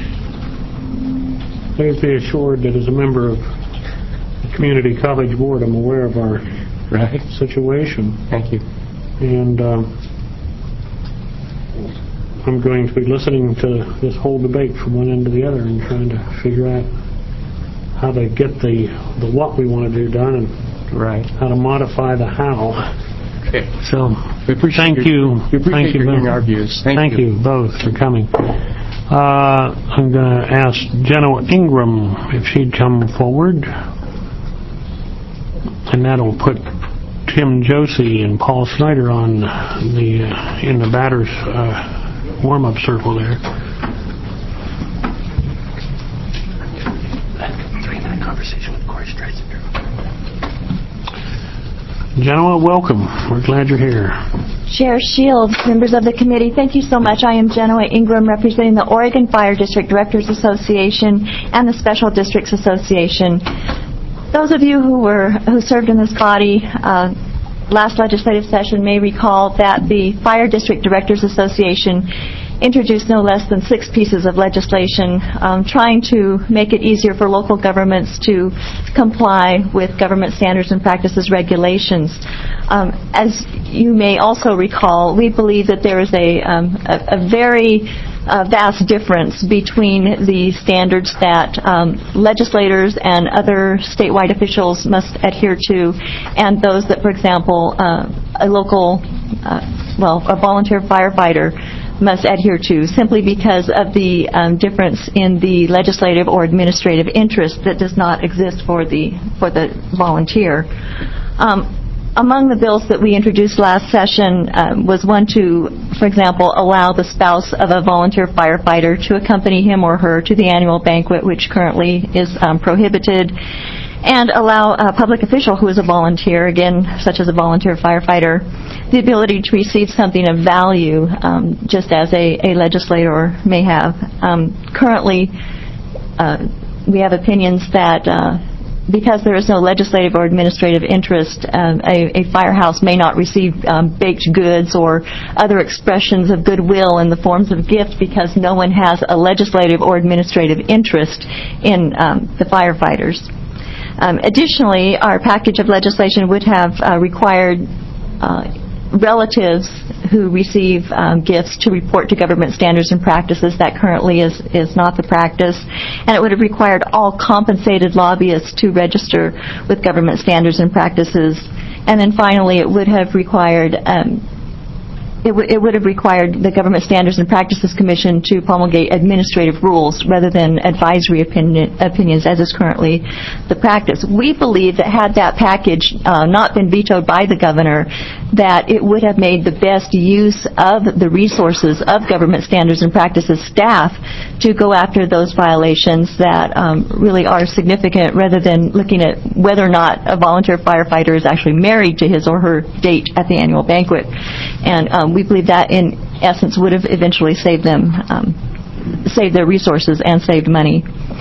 Please be assured that as a member of the Community College Board, I'm aware of our right. situation. Thank you. And um, I'm going to be listening to this whole debate from one end to the other and trying to figure out how to get the the what we want to do done and right. how to modify the how. Okay. So, thank you. We appreciate thank you hearing both. our views. Thank, thank you. you both for coming. Uh, I'm going to ask Jenna Ingram if she'd come forward. And that'll put Tim Josie and Paul Snyder on the uh, in the batter's uh, warm-up circle there. Three-minute conversation with Corey Streisinger. Jenna, welcome. We're glad you're here. Chair Shields, members of the committee, thank you so much. I am Jenna Ingram, representing the Oregon Fire District Directors Association and the Special Districts Association. Those of you who were who served in this body uh, last legislative session may recall that the Fire District Directors Association introduced no less than six pieces of legislation um, trying to make it easier for local governments to comply with government standards and practices regulations. Um, as you may also recall, we believe that there is a, um, a, a very uh, vast difference between the standards that um, legislators and other statewide officials must adhere to and those that, for example, uh, a local, uh, well, a volunteer firefighter must adhere to, simply because of the um, difference in the legislative or administrative interest that does not exist for the for the volunteer. Um, among the bills that we introduced last session um, was one to, for example, allow the spouse of a volunteer firefighter to accompany him or her to the annual banquet, which currently is um, prohibited, and allow a public official who is a volunteer, again, such as a volunteer firefighter, the ability to receive something of value, um, just as a, a legislator may have. Um, currently, uh, we have opinions that uh, because there is no legislative or administrative interest, um, a, a firehouse may not receive um, baked goods or other expressions of goodwill in the forms of gift because no one has a legislative or administrative interest in um, the firefighters. Um, additionally, our package of legislation would have uh, required uh, relatives who receive um, gifts to report to government standards and practices. That currently is, is not the practice. And it would have required all compensated lobbyists to register with government standards and practices. And then finally, it would have required um, It, w- it would have required the Government Standards and Practices Commission to promulgate administrative rules rather than advisory opinion, opinions, as is currently the practice. We believe that had that package uh, not been vetoed by the governor, that it would have made the best use of the resources of Government Standards and Practices staff to go after those violations that um, really are significant, rather than looking at whether or not a volunteer firefighter is actually married to his or her date at the annual banquet. And um, we believe that, in essence, would have eventually saved them, um, saved their resources and saved money.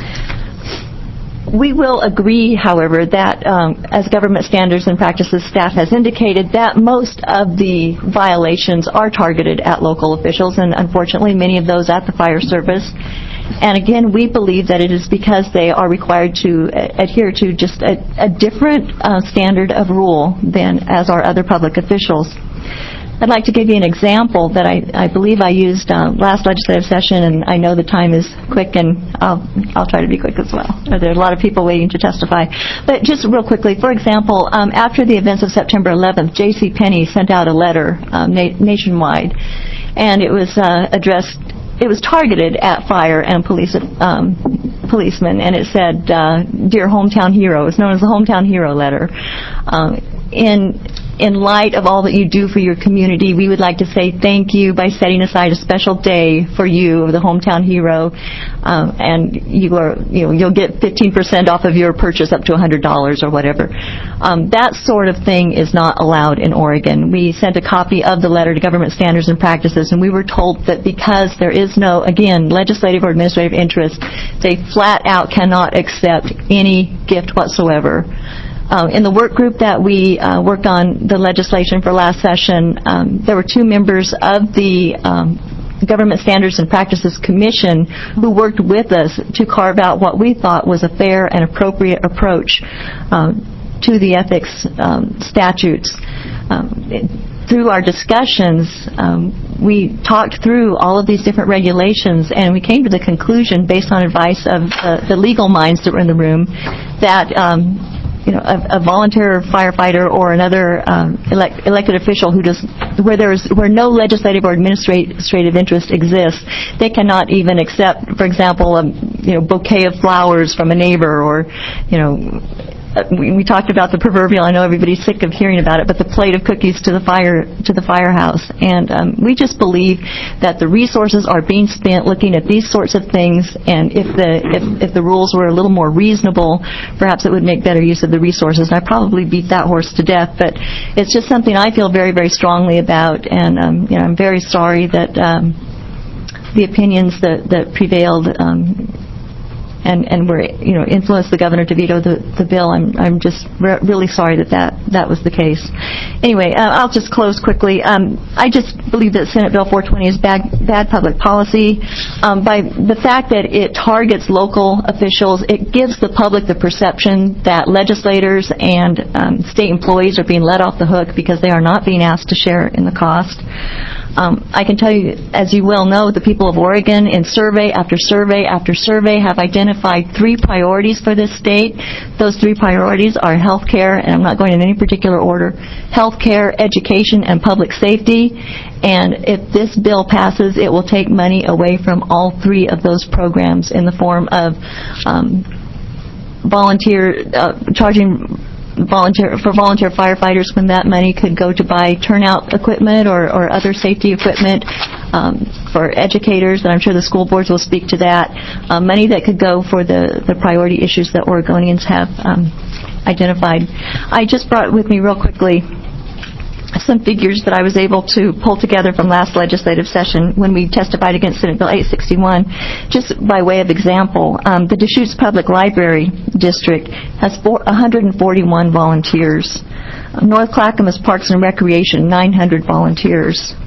We will agree, however, that um, as Government Standards and Practices staff has indicated, that most of the violations are targeted at local officials, and unfortunately many of those at the fire service. And again, we believe that it is because they are required to uh, adhere to just a, a different uh, standard of rule than as are other public officials. I'd like to give you an example that I, I believe I used uh, last legislative session, and I know the time is quick, and I'll, I'll try to be quick as well. There are a lot of people waiting to testify. But just real quickly, for example, um, after the events of September eleventh, J C Penney sent out a letter um, na- nationwide, and it was uh, addressed It was targeted at fire and police um, policemen, and it said, uh, "Dear Hometown Hero." It's known as the Hometown Hero letter. Um, in in light of all that you do for your community, we would like to say thank you by setting aside a special day for you, the Hometown Hero, um, and you are you know you'll get fifteen percent off of your purchase up to one hundred dollars or whatever. Um, that sort of thing is not allowed in Oregon. We sent a copy of the letter to Government Standards and Practices, and we were told that because there is no, again, legislative or administrative interest, they flat out cannot accept any gift whatsoever. Uh, in the work group that we uh, worked on the legislation for last session, um, there were two members of the um, Government Standards and Practices Commission who worked with us to carve out what we thought was a fair and appropriate approach um, to the ethics um, statutes. Um, it, through our discussions, um, we talked through all of these different regulations, and we came to the conclusion, based on advice of uh, the legal minds that were in the room, that um, you know, a, a volunteer firefighter or another um, elect, elected official who does, where there's where no legislative or administrative interest exists, they cannot even accept, for example, a you know bouquet of flowers from a neighbor, or you know. We, we talked about the proverbial, I know everybody's sick of hearing about it, but the plate of cookies to the fire to the firehouse. And um, we just believe that the resources are being spent looking at these sorts of things, and if the if, if the rules were a little more reasonable, perhaps it would make better use of the resources. And I probably beat that horse to death, but it's just something I feel very, very strongly about, and um, you know, I'm very sorry that um, the opinions that, that prevailed um, and and were you know influenced the governor to veto the, the bill. I'm I'm just re- really sorry that, that that was the case. Anyway, uh, I'll just close quickly. Um, I just believe that Senate Bill four twenty is bad bad public policy. Um, by the fact that it targets local officials, it gives the public the perception that legislators and um, state employees are being let off the hook because they are not being asked to share in the cost. Um, I can tell you, as you well know, the people of Oregon in survey after survey after survey have identified three priorities for this state. Those three priorities are health care, and I'm not going in any particular order, health care, education, and public safety. And if this bill passes, it will take money away from all three of those programs in the form of um, volunteer, uh, charging volunteer for volunteer firefighters when that money could go to buy turnout equipment or, or other safety equipment, um, for educators, and I'm sure the school boards will speak to that, uh, money that could go for the, the priority issues that Oregonians have um, identified. I just brought with me real quickly some figures that I was able to pull together from last legislative session when we testified against Senate Bill eight sixty-one. Just by way of example, um, the Deschutes Public Library District has four, one hundred forty-one volunteers. North Clackamas Parks and Recreation, nine hundred volunteers.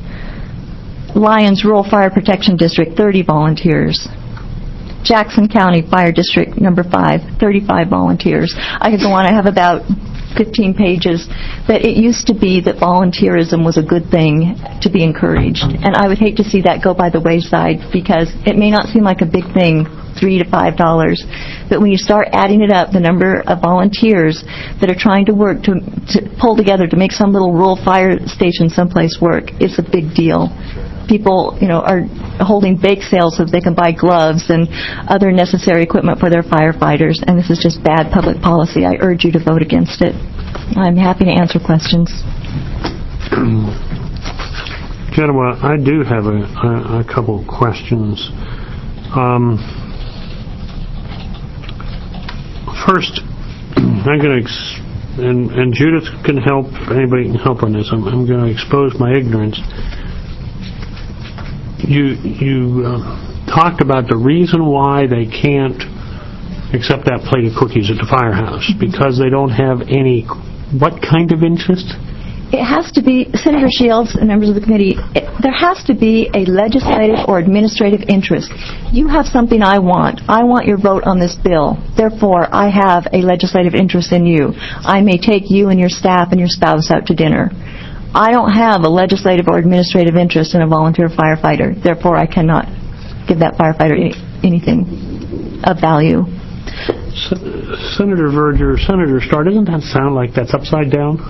Lyons Rural Fire Protection District, thirty volunteers. Jackson County Fire District number five, thirty-five volunteers. I could go on. I have about fifteen pages, but it used to be that volunteerism was a good thing to be encouraged. And I would hate to see that go by the wayside because it may not seem like a big thing, three to five dollars, but when you start adding it up, the number of volunteers that are trying to work to, to pull together to make some little rural fire station someplace work, it's a big deal. People, you know, are holding bake sales so they can buy gloves and other necessary equipment for their firefighters, and this is just bad public policy. I urge you to vote against it. I'm happy to answer questions. Genoa, I do have a, a, a couple questions. Um, first, I'm going to, ex- and, and Judith can help, anybody can help on this. I'm, I'm going to expose my ignorance. You you uh, talked about the reason why they can't accept that plate of cookies at the firehouse, because they don't have any, what kind of interest? It has to be, Senator Shields and members of the committee, it, there has to be a legislative or administrative interest. You have something I want. I want your vote on this bill. Therefore, I have a legislative interest in you. I may take you and your staff and your spouse out to dinner. I don't have a legislative or administrative interest in a volunteer firefighter. Therefore, I cannot give that firefighter any, anything of value. S- Senator Verger, Senator Starr, doesn't that sound like that's upside down?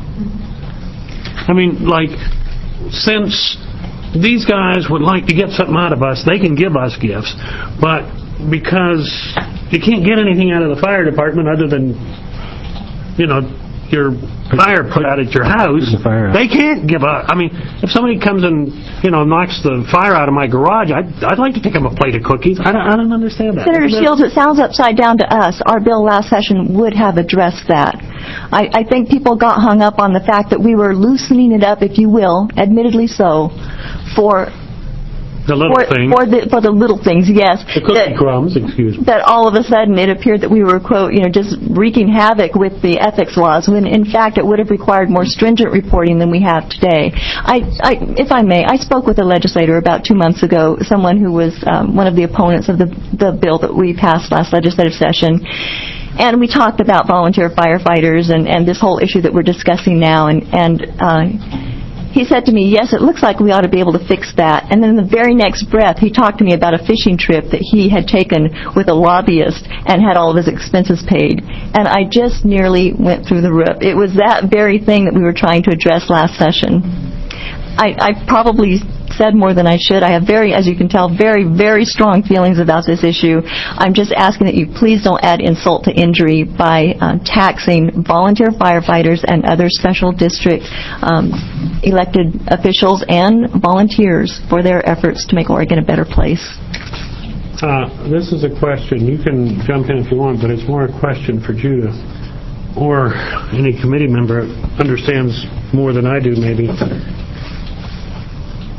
I mean, like, since these guys would like to get something out of us, they can give us gifts, but because you can't get anything out of the fire department other than, you know, your fire put out at your house, the they can't give up. I mean, if somebody comes and, you know, knocks the fire out of my garage, I'd, I'd like to take them a plate of cookies. I don't, I don't understand that. Senator Shields, it sounds upside down to us. Our bill last session would have addressed that. I, I think people got hung up on the fact that we were loosening it up, if you will, admittedly so, for the little for, things. For the, for the little things, yes. The cookie that, crumbs, excuse me. That all of a sudden it appeared that we were, quote, you know, just wreaking havoc with the ethics laws, when in fact it would have required more stringent reporting than we have today. I, I, if I may, I spoke with a legislator about two months ago, someone who was um, one of the opponents of the, the bill that we passed last legislative session. And we talked about volunteer firefighters and, and this whole issue that we're discussing now. And, and uh, he said to me, yes, it looks like we ought to be able to fix that. And then in the very next breath, he talked to me about a fishing trip that he had taken with a lobbyist and had all of his expenses paid. And I just nearly went through the roof. It was that very thing that we were trying to address last session. I, I probably said more than I should. I have very, as you can tell, very, very strong feelings about this issue. I'm just asking that you please don't add insult to injury by uh, taxing volunteer firefighters and other special district um, elected officials and volunteers for their efforts to make Oregon a better place. Uh, this is a question. You can jump in if you want, but it's more a question for Judith or any committee member understands more than I do, maybe.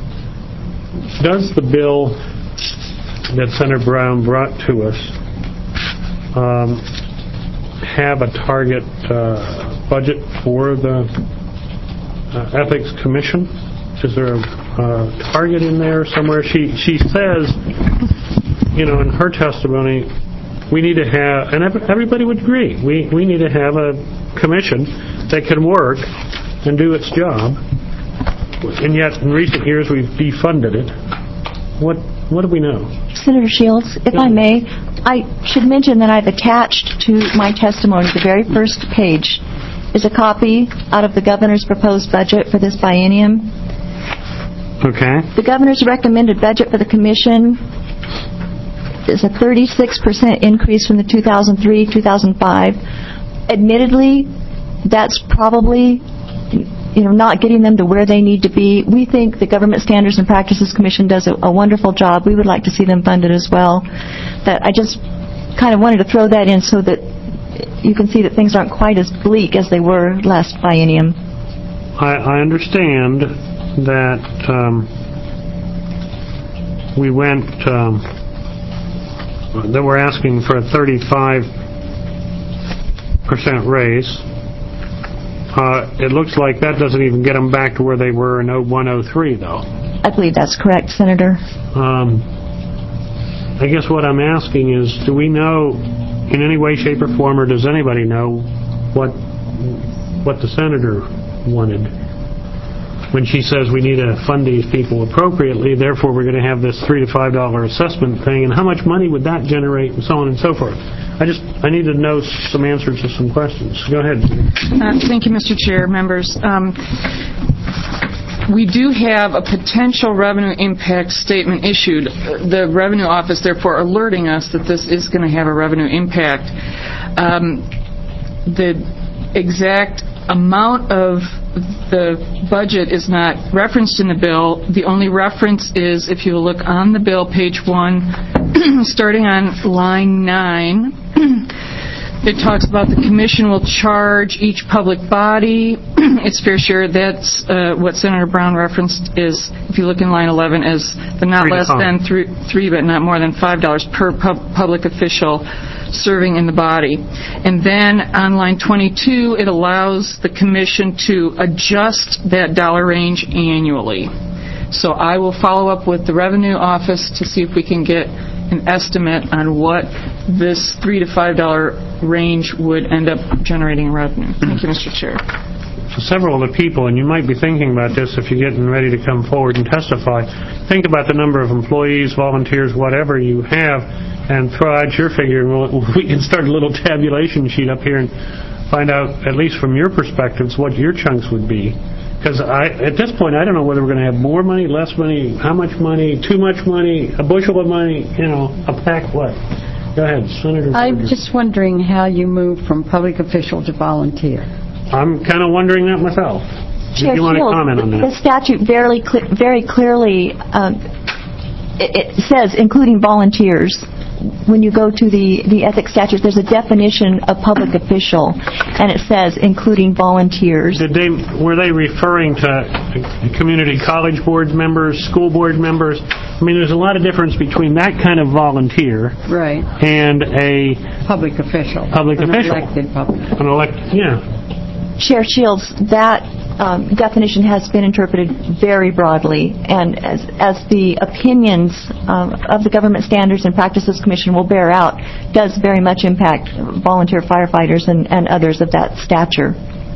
Does the bill that Senator Brown brought to us um, have a target uh, budget for the uh, Ethics Commission? Is there a uh, target in there somewhere? She she says, you know, in her testimony, we need to have, and everybody would agree, we, we need to have a commission that can work and do its job. And yet, in recent years, we've defunded it. What what do we know? Senator Shields, if I may, I should mention that I've attached to my testimony, the very first page, is a copy out of the governor's proposed budget for this biennium. Okay. The governor's recommended budget for the commission is a thirty-six percent increase from the two thousand three two thousand five. Admittedly, that's probably, you know, not getting them to where they need to be. We think the Government Standards and Practices Commission does a, a wonderful job. We would like to see them funded as well. That I just kind of wanted to throw that in so that you can see that things aren't quite as bleak as they were last biennium. I, I understand that um, we went, um, that we're asking for a thirty-five percent raise. Uh, it looks like that doesn't even get them back to where they were in oh one oh three, though. I believe that's correct, Senator. Um, I guess what I'm asking is, do we know in any way, shape, or form, or does anybody know what what the senator wanted when she says we need to fund these people appropriately, therefore we're going to have this three to five dollar assessment thing, and how much money would that generate, and so on and so forth? I just I need to know some answers to some questions. Go ahead. Uh, thank you, Mister Chair, members. Um, we do have a potential revenue impact statement issued. The Revenue Office, therefore, alerting us that this is going to have a revenue impact. Um, the exact amount of the budget is not referenced in the bill. The only reference is, if you look on the bill, page one, starting on line nine, it talks about the commission will charge each public body its fair share. That's uh, what Senator Brown referenced is, if you look in line eleven, as the not less than three, three but not more than five dollars per pub- public official serving in the body. And then on line twenty-two, it allows the commission to adjust that dollar range annually. So I will follow up with the Revenue Office to see if we can get an estimate on what this three to five dollar range would end up generating in revenue. Thank you, Mister Chair. So several of the people, and you might be thinking about this if you're getting ready to come forward and testify, think about the number of employees, volunteers, whatever you have, and throw out your figure, and we'll, we can start a little tabulation sheet up here and find out, at least from your perspectives, what your chunks would be. Because I, at this point, I don't know whether we're going to have more money, less money, how much money, too much money, a bushel of money, you know, a pack what? Go ahead, Senator. I'm just wondering how you move from public official to volunteer. I'm kind of wondering that myself. Chair If you want to Shields, comment on that. The statute very, cle- very clearly um, it, it says including volunteers. When you go to the, the ethics statute, there's a definition of public official, and it says including volunteers. Did they were they referring to community college board members, school board members? I mean, there's a lot of difference between that kind of volunteer, right, and a public official, public an official, elected public, an elect, yeah. Chair Shields, that um, definition has been interpreted very broadly, and as, as the opinions um, of the Government Standards and Practices Commission will bear out, does very much impact volunteer firefighters and, and others of that stature.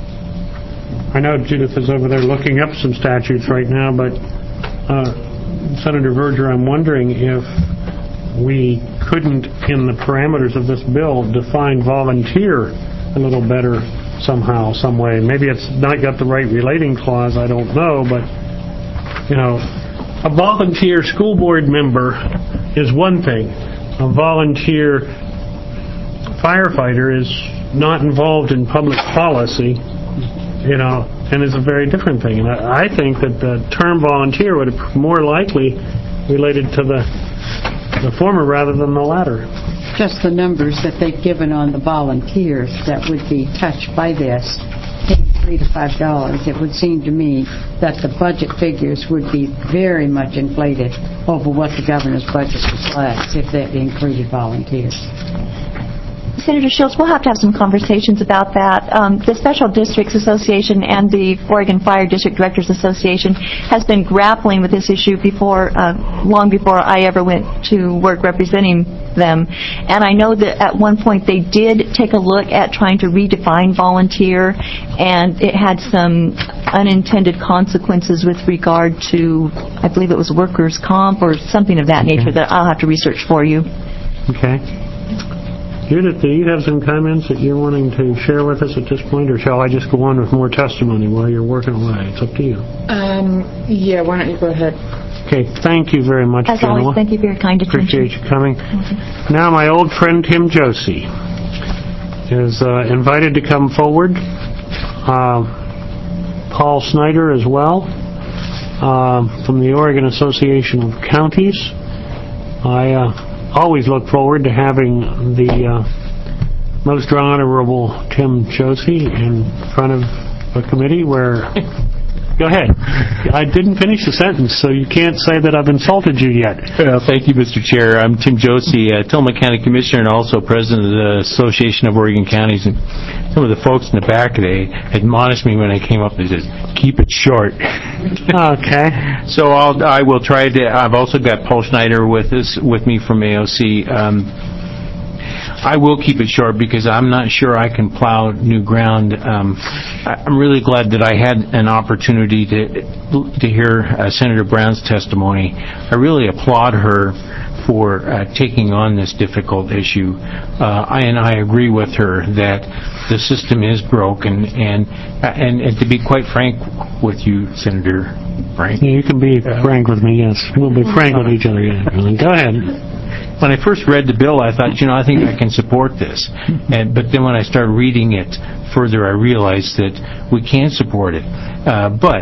I know Judith is over there looking up some statutes right now, but uh, Senator Verger, I'm wondering if we couldn't, in the parameters of this bill, define volunteer a little better somehow, some way. Maybe it's not got the right relating clause, I don't know, but, you know, a volunteer school board member is one thing. A volunteer firefighter is not involved in public policy, you know, and is a very different thing. And I, I think that the term volunteer would have more likely related to the the former rather than the latter. Just the numbers that they've given on the volunteers that would be touched by this, take three to five dollars. It would seem to me that the budget figures would be very much inflated over what the governor's budget reflects if they included volunteers. Senator Shields, we'll have to have some conversations about that. Um, the Special Districts Association and the Oregon Fire District Directors Association has been grappling with this issue before, uh, long before I ever went to work representing them. And I know that at one point they did take a look at trying to redefine volunteer, and it had some unintended consequences with regard to, I believe it was workers' comp or something of that nature that I'll have to research for you. Okay. Judith, do you have some comments that you're wanting to share with us at this point, or shall I just go on with more testimony while you're working away? It's up to you. Um, yeah, why don't you go ahead? Okay, thank you very much, As Pamela. always, thank you for your kind attention. Appreciate you coming. Now, my old friend Tim Josie is uh, invited to come forward. Uh, Paul Snyder as well, uh, from the Oregon Association of Counties. I uh, always look forward to having the uh, most honorable Tim Josie in front of a committee where... Go ahead. I didn't finish the sentence, so you can't say that I've insulted you yet. Well, thank you, Mister Chair. I'm Tim Josie, uh, Tillamook County Commissioner and also President of the Association of Oregon Counties. And some of the folks in the back today admonished me when I came up. They said, keep it short. Okay. So I'll, I will try to... I've also got Paul Schneider with us, with me from A O C. Um, I will keep it short because I'm not sure I can plow new ground. Um, I'm really glad that I had an opportunity to to hear uh, Senator Brown's testimony. I really applaud her for uh, taking on this difficult issue. Uh, I and I agree with her that the system is broken, and and, and to be quite frank with you, Senator Frank. You can be frank with me, yes. We'll be frank with each other. Yeah. Go ahead. When I first read the bill, I thought, you know, I think I can support this. And but then when I started reading it further, I realized that we can't support it. Uh, but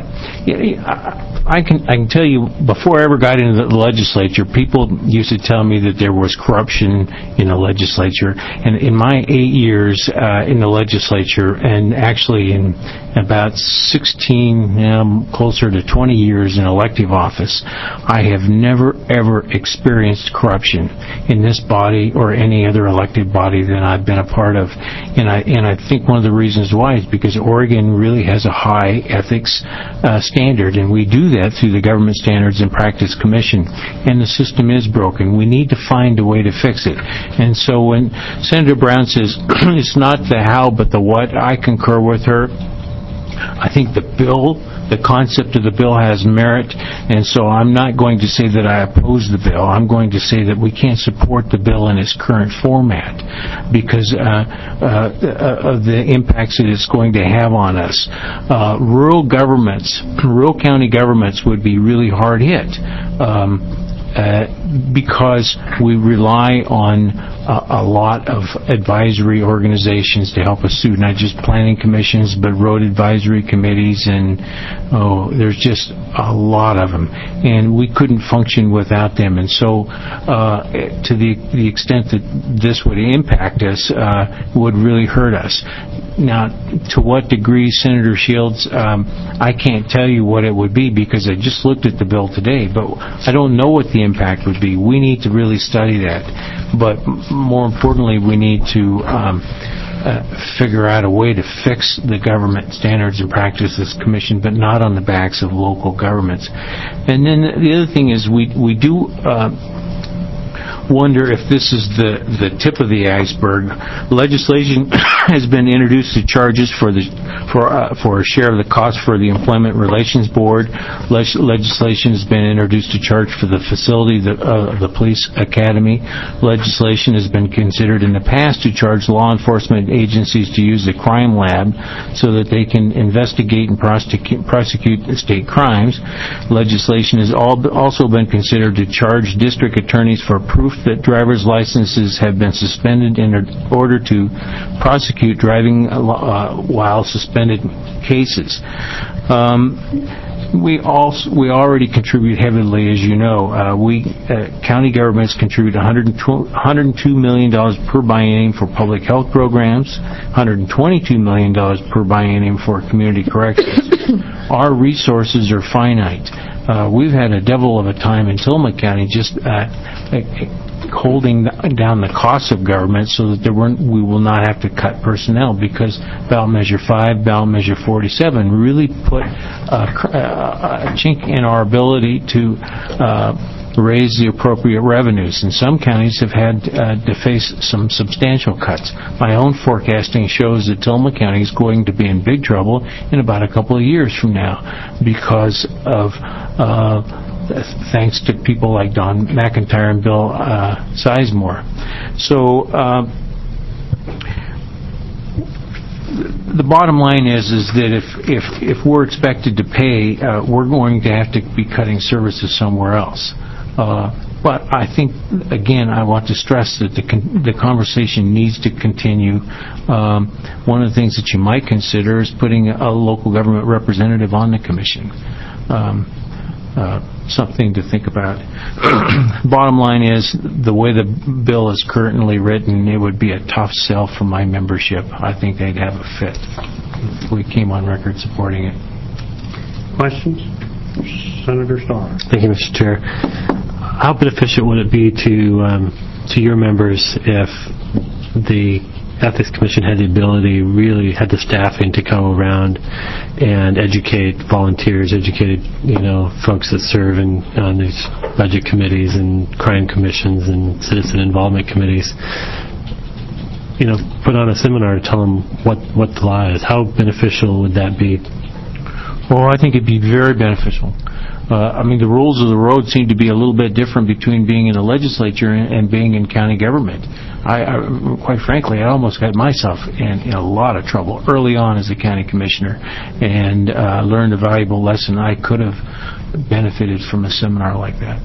I can I can tell you, before I ever got into the legislature, people used to tell me that there was corruption in the legislature. And in my eight years uh, in the legislature, and actually in about sixteen, um, closer to twenty years in elective office, I have never, ever experienced corruption in this body or any other elected body that I've been a part of. And I and I think one of the reasons why is because Oregon really has a high ethics uh, standard, and we do that through the Government Standards and Practice Commission. And the system is broken. We need to find a way to fix it. And so when Senator Brown says it's not the how but the what, I concur with her. I think the bill, the concept of the bill has merit, and so I'm not going to say that I oppose the bill. I'm going to say that we can't support the bill in its current format because uh, uh, of the impacts that it's going to have on us. Uh, rural governments, rural county governments would be really hard hit. Um, Uh, because we rely on uh, a lot of advisory organizations to help us suit, not just planning commissions, but road advisory committees, and oh, there's just a lot of them, and we couldn't function without them. And so, uh, to the the extent that this would impact us, uh, would really hurt us. Now, to what degree, Senator Shields, um, I can't tell you what it would be because I just looked at the bill today, but I don't know what the impact would be. We need to really study that. But more importantly, we need to um, uh, figure out a way to fix the Government Standards and Practices Commission, but not on the backs of local governments. And then the other thing is we, we do... Uh, wonder if this is the, the tip of the iceberg. Legislation has been introduced to charges for the for uh, for a share of the cost for the Employment Relations Board. Leg- legislation has been introduced to charge for the facility of the, uh, the police academy. Legislation has been considered in the past to charge law enforcement agencies to use the crime lab so that they can investigate and prosecute, prosecute state crimes. Legislation has all, also been considered to charge district attorneys for proof that driver's licenses have been suspended in order to prosecute driving uh, while suspended cases. Um, we also we already contribute heavily, as you know. Uh, we uh, county governments contribute one hundred two million dollars per biennium for public health programs, one hundred twenty-two million dollars per biennium for community corrections. Our resources are finite. Uh, we've had a devil of a time in Tillamook County just uh, holding down the costs of government so that there weren't, we will not have to cut personnel, because ballot measure five, ballot measure forty-seven really put a, a chink in our ability to uh, raise the appropriate revenues. And some counties have had uh, to face some substantial cuts. My own forecasting shows that Tillamook County is going to be in big trouble in about a couple of years from now because of uh, thanks to people like Don McIntyre and Bill uh, Sizemore. So uh, the bottom line is is that if if, if we're expected to pay, uh, we're going to have to be cutting services somewhere else. Uh, but I think, again, I want to stress that the con- the conversation needs to continue. Um, one of the things that you might consider is putting a local government representative on the commission. Um, uh, something to think about. Bottom line is, the way the bill is currently written, it would be a tough sell for my membership. I think they'd have a fit if we came on record supporting it. Questions? Senator Starr. Thank you, Mister Chair. How beneficial would it be to um, to your members if the Ethics Commission had the ability, really had the staffing to go around and educate volunteers, educated, you know, folks that serve in on these budget committees and crime commissions and citizen involvement committees, you know, put on a seminar to tell them what, what the law is? How beneficial would that be? Well, I think it'd be very beneficial. Uh, I mean, the rules of the road seem to be a little bit different between being in the legislature and, and being in county government. I, I, quite frankly, I almost got myself in, in a lot of trouble early on as a county commissioner, and uh, learned a valuable lesson. I could have benefited from a seminar like that.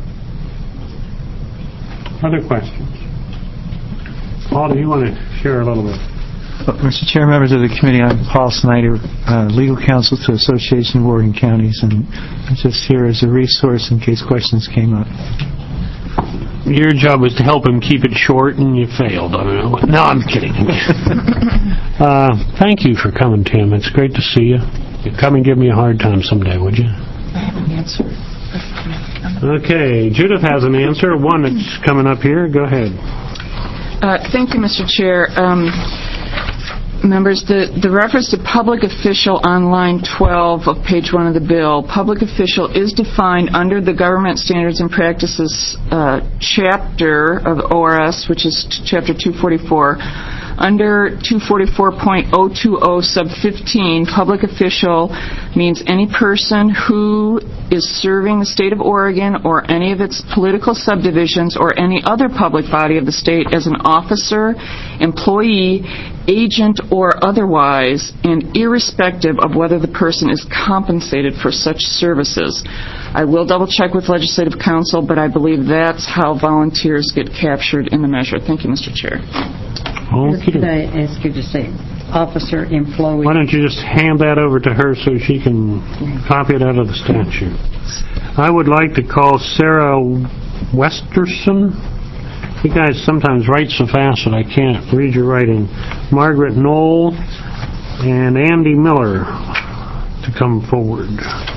Other questions? Paul, do you want to share a little bit? Mister Chair, members of the committee, I'm Paul Snyder, uh, legal counsel to Association of Oregon Counties, and I'm just here as a resource in case questions came up. Your job was to help him keep it short, and you failed. I mean, no, I'm kidding. uh, thank you for coming, Tim. It's great to see you. You come and give me a hard time someday, would you? I have an answer. Okay, Judith has an answer, one that's coming up here. Go ahead. Uh, thank you, Mister Chair. Um, Members, the, the reference to public official on line twelve of page one of the bill, public official is defined under the Government Standards and Practices uh, chapter of O R S, which is t- chapter two forty-four. Under two forty-four point oh two oh sub fifteen, public official means any person who is serving the state of Oregon or any of its political subdivisions or any other public body of the state as an officer, employee, agent, or otherwise, and irrespective of whether the person is compensated for such services. I will double check with Legislative Council, but I believe that's how volunteers get captured in the measure. Thank you, Mister Chair. Okay. Could I ask you to say officer, employee? Why don't you just hand that over to her so she can copy it out of the statute? I would like to call Sarah Westerson. You guys sometimes write so fast that I can't read your writing. Margaret Knoll and Andy Miller to come forward.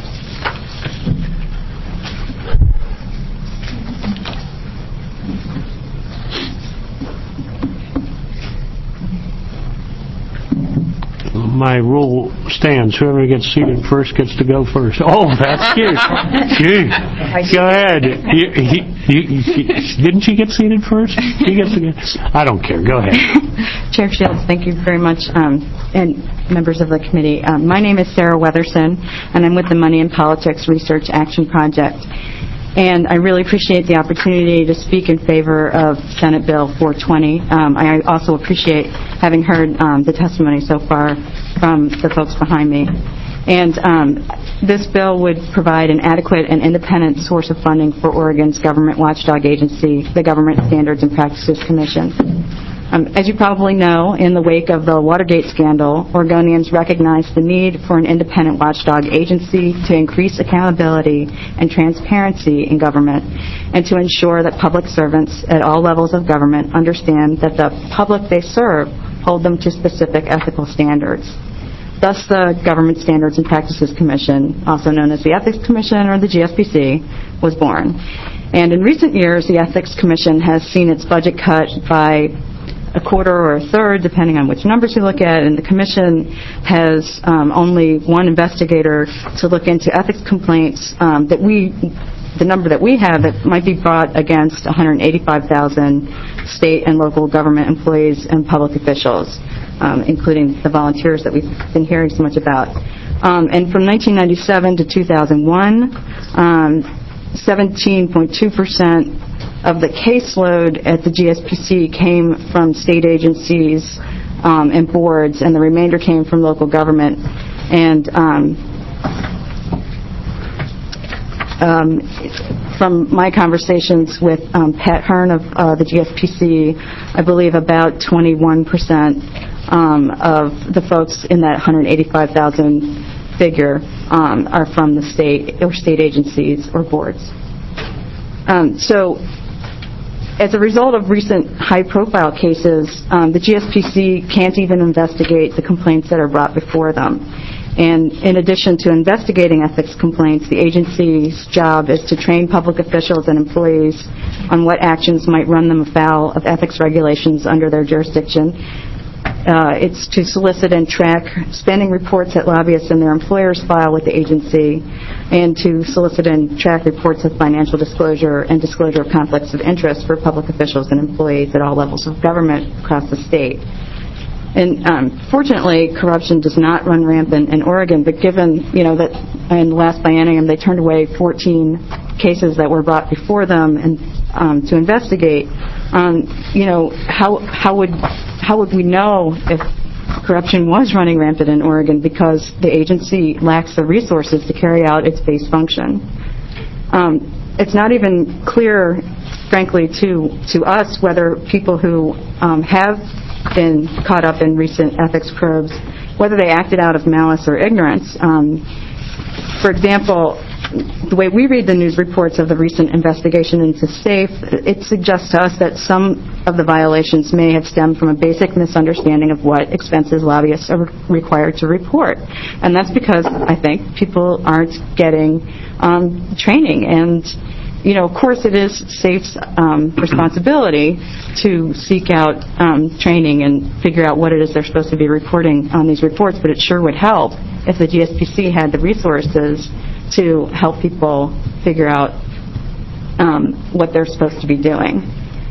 My rule stands. Whoever gets seated first gets to go first. Oh, that's cute. Gee. Go ahead. You, you, you, you, didn't she get seated first? She gets to get, I don't care. Go ahead. Chair Shields, thank you very much, um, and members of the committee. Um, my name is Sarah Weatherson, and I'm with the Money and Politics Research Action Project. And I really appreciate the opportunity to speak in favor of Senate Bill four twenty. Um, I also appreciate having heard um, the testimony so far from the folks behind me. And um, this bill would provide an adequate and independent source of funding for Oregon's government watchdog agency, the Government Standards and Practices Commission. Um, as you probably know, in the wake of the Watergate scandal, Oregonians recognized the need for an independent watchdog agency to increase accountability and transparency in government and to ensure that public servants at all levels of government understand that the public they serve hold them to specific ethical standards. thus the Government Standards and Practices Commission, also known as the Ethics Commission or the G S P C, was born. And in recent years, the Ethics Commission has seen its budget cut by a quarter or a third, depending on which numbers you look at, and the Commission has um, only one investigator to look into ethics complaints um, that we, the number that we have, that might be brought against one hundred eighty-five thousand state and local government employees and public officials, um, including the volunteers that we've been hearing so much about. Um, and from nineteen ninety-seven to two thousand one, um, seventeen point two percent of the caseload at the G S P C came from state agencies um, and boards, and the remainder came from local government. And um, um, from my conversations with um, Pat Hearn of uh, the G S P C, I believe about twenty-one percent um, of the folks in that one hundred eighty-five thousand figure um, are from the state or state agencies or boards. Um, so, as a result of recent high-profile cases, um, the G S P C can't even investigate the complaints that are brought before them. And in addition to investigating ethics complaints, the agency's job is to train public officials and employees on what actions might run them afoul of ethics regulations under their jurisdiction. Uh, it's to solicit and track spending reports that lobbyists and their employers file with the agency, and to solicit and track reports of financial disclosure and disclosure of conflicts of interest for public officials and employees at all levels of government across the state. And um, fortunately, corruption does not run rampant in Oregon, but given, you know, that in the last biennium they turned away fourteen cases that were brought before them and um, to investigate, um, you know, how how would how would we know if corruption was running rampant in Oregon, because the agency lacks the resources to carry out its base function. Um, it's not even clear, frankly, to to us whether people who um, have been caught up in recent ethics probes, whether they acted out of malice or ignorance. Um, for example, the way we read the news reports of the recent investigation into SAFE, it suggests to us that some of the violations may have stemmed from a basic misunderstanding of what expenses lobbyists are required to report. And that's because, I think, people aren't getting um, training. And, you know, of course it is SAFE's um, responsibility to seek out um, training and figure out what it is they're supposed to be reporting on these reports, but it sure would help if the G S P C had the resources to help people figure out um, what they're supposed to be doing.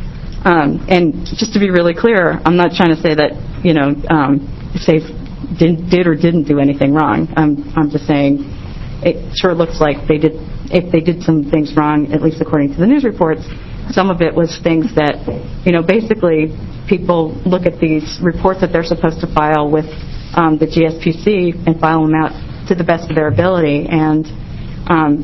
Um, and just to be really clear, I'm not trying to say that, you know, um, SAFE did, did or didn't do anything wrong. I'm, I'm just saying it sure looks like they did. If they did some things wrong, at least according to the news reports, some of it was things that, you know, basically people look at these reports that they're supposed to file with um, the G S P C and file them out to the best of their ability. And um,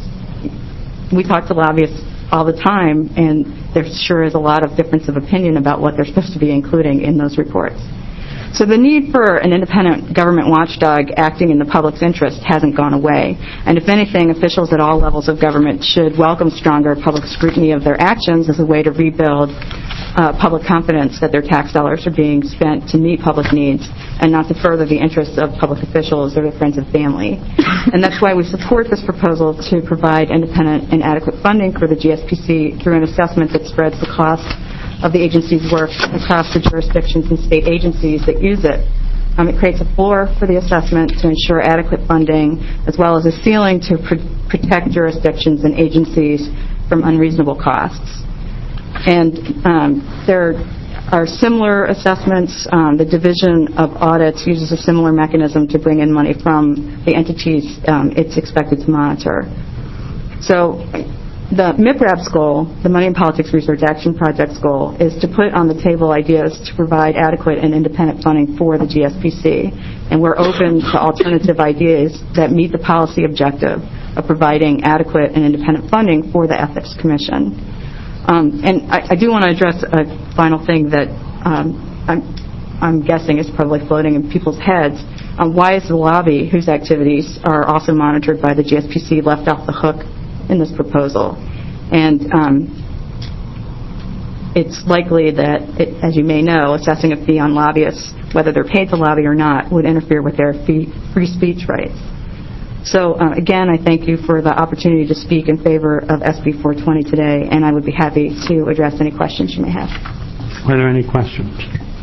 we talk to lobbyists all the time, and there sure is a lot of difference of opinion about what they're supposed to be including in those reports. So the need for an independent government watchdog acting in the public's interest hasn't gone away. And if anything, officials at all levels of government should welcome stronger public scrutiny of their actions as a way to rebuild uh, public confidence that their tax dollars are being spent to meet public needs and not to further the interests of public officials or their friends and family. And that's why we support this proposal to provide independent and adequate funding for the G S P C through an assessment that spreads the cost of the agency's work across the jurisdictions and state agencies that use it. Um, it creates a floor for the assessment to ensure adequate funding, as well as a ceiling to pr- protect jurisdictions and agencies from unreasonable costs. And um, there are similar assessments. Um, the Division of Audits uses a similar mechanism to bring in money from the entities um, it's expected to monitor. So the M I P R A P's goal, the Money in Politics Research Action Project's goal, is to put on the table ideas to provide adequate and independent funding for the G S P C. And we're open to alternative ideas that meet the policy objective of providing adequate and independent funding for the Ethics Commission. Um, and I, I do want to address a final thing that um, I'm, I'm guessing is probably floating in people's heads. Um, why is the lobby, whose activities are also monitored by the G S P C, left off the hook in this proposal? And um, it's likely that, it, as you may know, assessing a fee on lobbyists, whether they're paid to lobby or not, would interfere with their fee, free speech rights. So, uh, again, I thank you for the opportunity to speak in favor of S B four twenty today, and I would be happy to address any questions you may have. Are there any questions?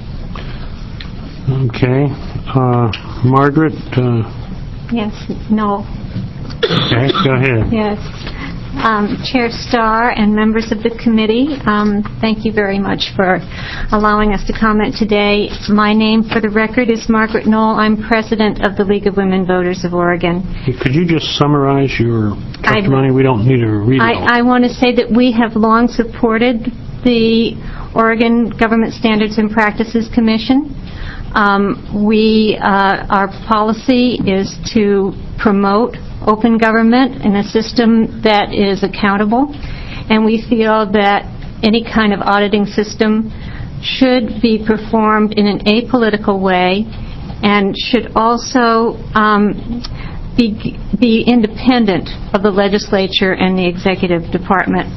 Okay. Uh, Margaret? Uh, Yes, no. okay, go ahead. Yes. Um, Chair Starr and members of the committee, um, thank you very much for allowing us to comment today. My name, for the record, is Margaret Knoll. I'm president of the League of Women Voters of Oregon. Could you just summarize your testimony? I, we don't need to read it all. I, I want to say that we have long supported the Oregon Government Standards and Practices Commission. Um, we, uh, our policy is to promote open government in a system that is accountable, and we feel that any kind of auditing system should be performed in an apolitical way and should also um, be, be independent of the legislature and the executive department.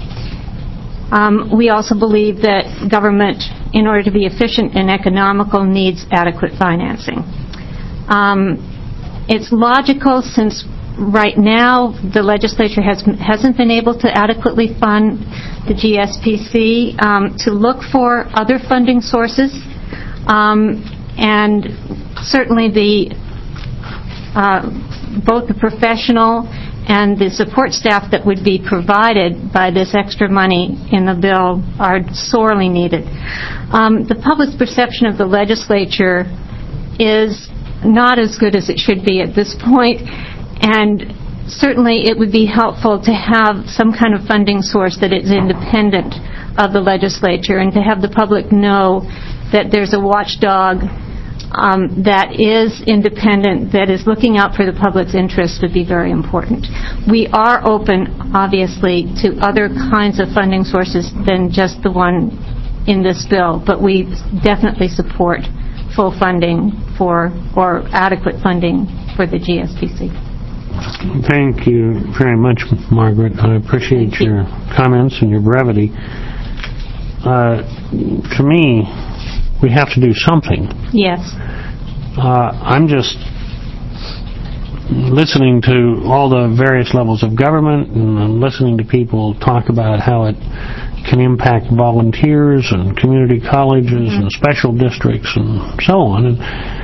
Um, we also believe that government, in order to be efficient and economical, needs adequate financing. Um, it's logical, since right now the legislature has, hasn't been able to adequately fund the G S P C, um, to look for other funding sources. Um, and certainly the uh, both the professional and the support staff that would be provided by this extra money in the bill are sorely needed. Um, the public's perception of the legislature is not as good as it should be at this point, and certainly it would be helpful to have some kind of funding source that is independent of the legislature, and to have the public know that there's a watchdog Um, that is independent, that is looking out for the public's interests, would be very important. We are open, obviously, to other kinds of funding sources than just the one in this bill, but we definitely support full funding for, or adequate funding for the G S P C. Thank you very much, Margaret. I appreciate your comments and your brevity. Uh, to me, we have to do something. Yes. Uh, I'm just listening to all the various levels of government, and I'm listening to people talk about how it can impact volunteers and community colleges mm-hmm. and special districts and so on. And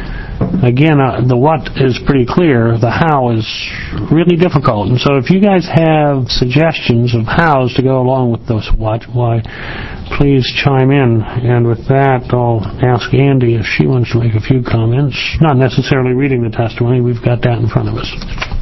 again, uh, the what is pretty clear. The how is really difficult. And so if you guys have suggestions of hows to go along with those what, why, please chime in. And with that, I'll ask Andy if she wants to make a few comments. Not necessarily reading the testimony. We've got that in front of us.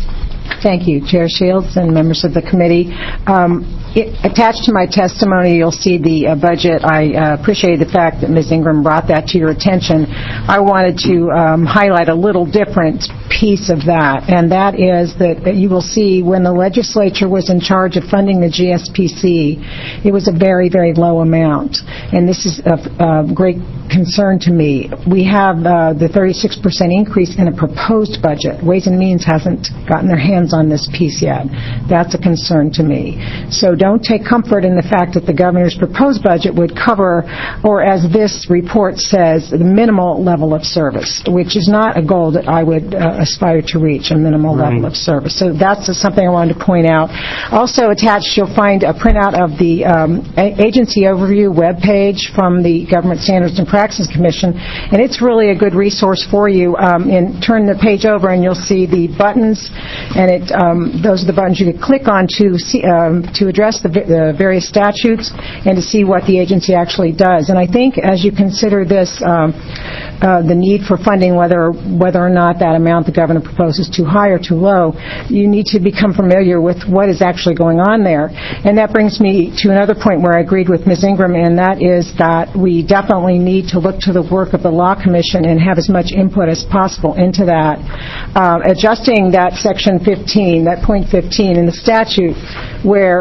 Thank you, Chair Shields and members of the committee. Um, it, attached to my testimony, you'll see the uh, budget. I uh, appreciate the fact that Miz Ingram brought that to your attention. I wanted to um, highlight a little different piece of that, and that is that, that you will see when the legislature was in charge of funding the G S P C, it was a very, very low amount, and this is of uh, great concern to me. We have uh, the thirty-six percent increase in a proposed budget. Ways and Means hasn't gotten their hands on this piece yet. That's a concern to me. So don't take comfort in the fact that the governor's proposed budget would cover, or as this report says, the minimal level of service, which is not a goal that I would uh, aspire to reach, a minimal right. level of service. So that's something I wanted to point out. Also attached, you'll find a printout of the um, agency overview webpage from the Government Standards and Practices Commission, and it's really a good resource for you. Um, and turn the page over and you'll see the buttons, and it um, those are the buttons you can click on to see, um, to address the, the various statutes and to see what the agency actually does. And I think as you consider this, um, uh, the need for funding, whether whether or not that amount the governor proposes too high or too low, you need to become familiar with what is actually going on there. And that brings me to another point where I agreed with Miz Ingram, and that is that we definitely need to look to the work of the Law Commission and have as much input as possible into that. Uh, adjusting that section fifteen, that point fifteen in the statute, where uh,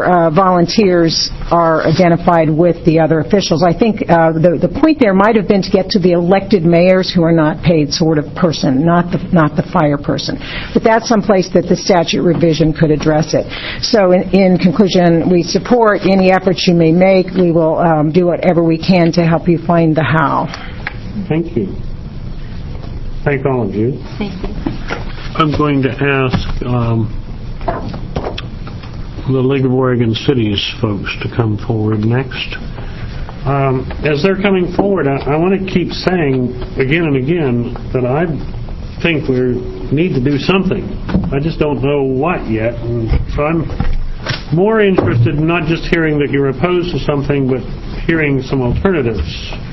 volunteers are identified with the other officials. I think uh, the, the point there might have been to get to the elected mayors who are not paid sort of person, not the, not the fire person. But that's someplace that the statute revision could address it. So in, in conclusion, we support any efforts you may make. We will um, do whatever we can to help you find the how. Thank you. Thank all of you. Thank you. I'm going to ask um, the League of Oregon Cities folks to come forward next. Um, as they're coming forward, I, I want to keep saying again and again that I think we need to do something. I just don't know what yet. And so I'm more interested in not just hearing that you're opposed to something, but hearing some alternatives.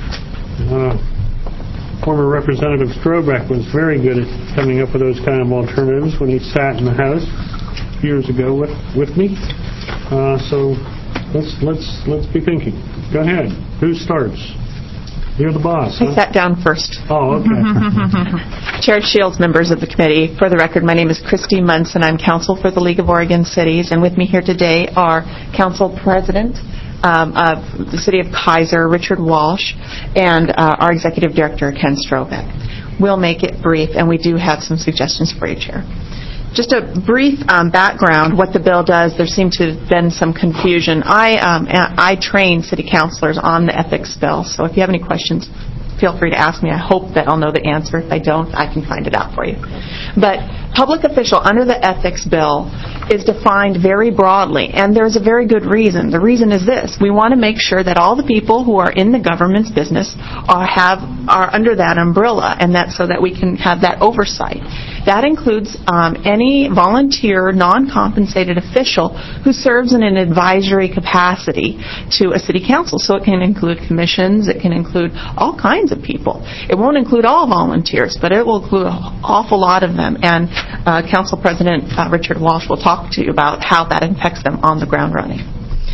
Uh, former Representative Strobeck was very good at coming up with those kind of alternatives when he sat in the House years ago with, with me. Uh, so let's let's let's be thinking. Go ahead. Who starts? You're the boss. I huh? sat down first. Oh, okay. Chair Shields, members of the committee, for the record, my name is Christy Munson. I'm counsel for the League of Oregon Cities, and with me here today are Council President um, of the City of Kaiser, Richard Walsh, and uh, our Executive Director, Ken Strobeck. We'll make it brief, and we do have some suggestions for you, Chair. Just a brief um, background, what the bill does. There seemed to have been some confusion. I, um, I train city councilors on the ethics bill, so if you have any questions, feel free to ask me. I hope that I'll know the answer. If I don't, I can find it out for you. But public official under the ethics bill is defined very broadly, and there's a very good reason. The reason is this. We want to make sure that all the people who are in the government's business are, have, are under that umbrella, and that so that we can have that oversight. That includes um, any volunteer, non-compensated official who serves in an advisory capacity to a city council. So it can include commissions, it can include all kinds of people. It won't include all volunteers, but it will include an awful lot of them. And uh, Council President uh, Richard Walsh will talk to you about how that impacts them on the ground running.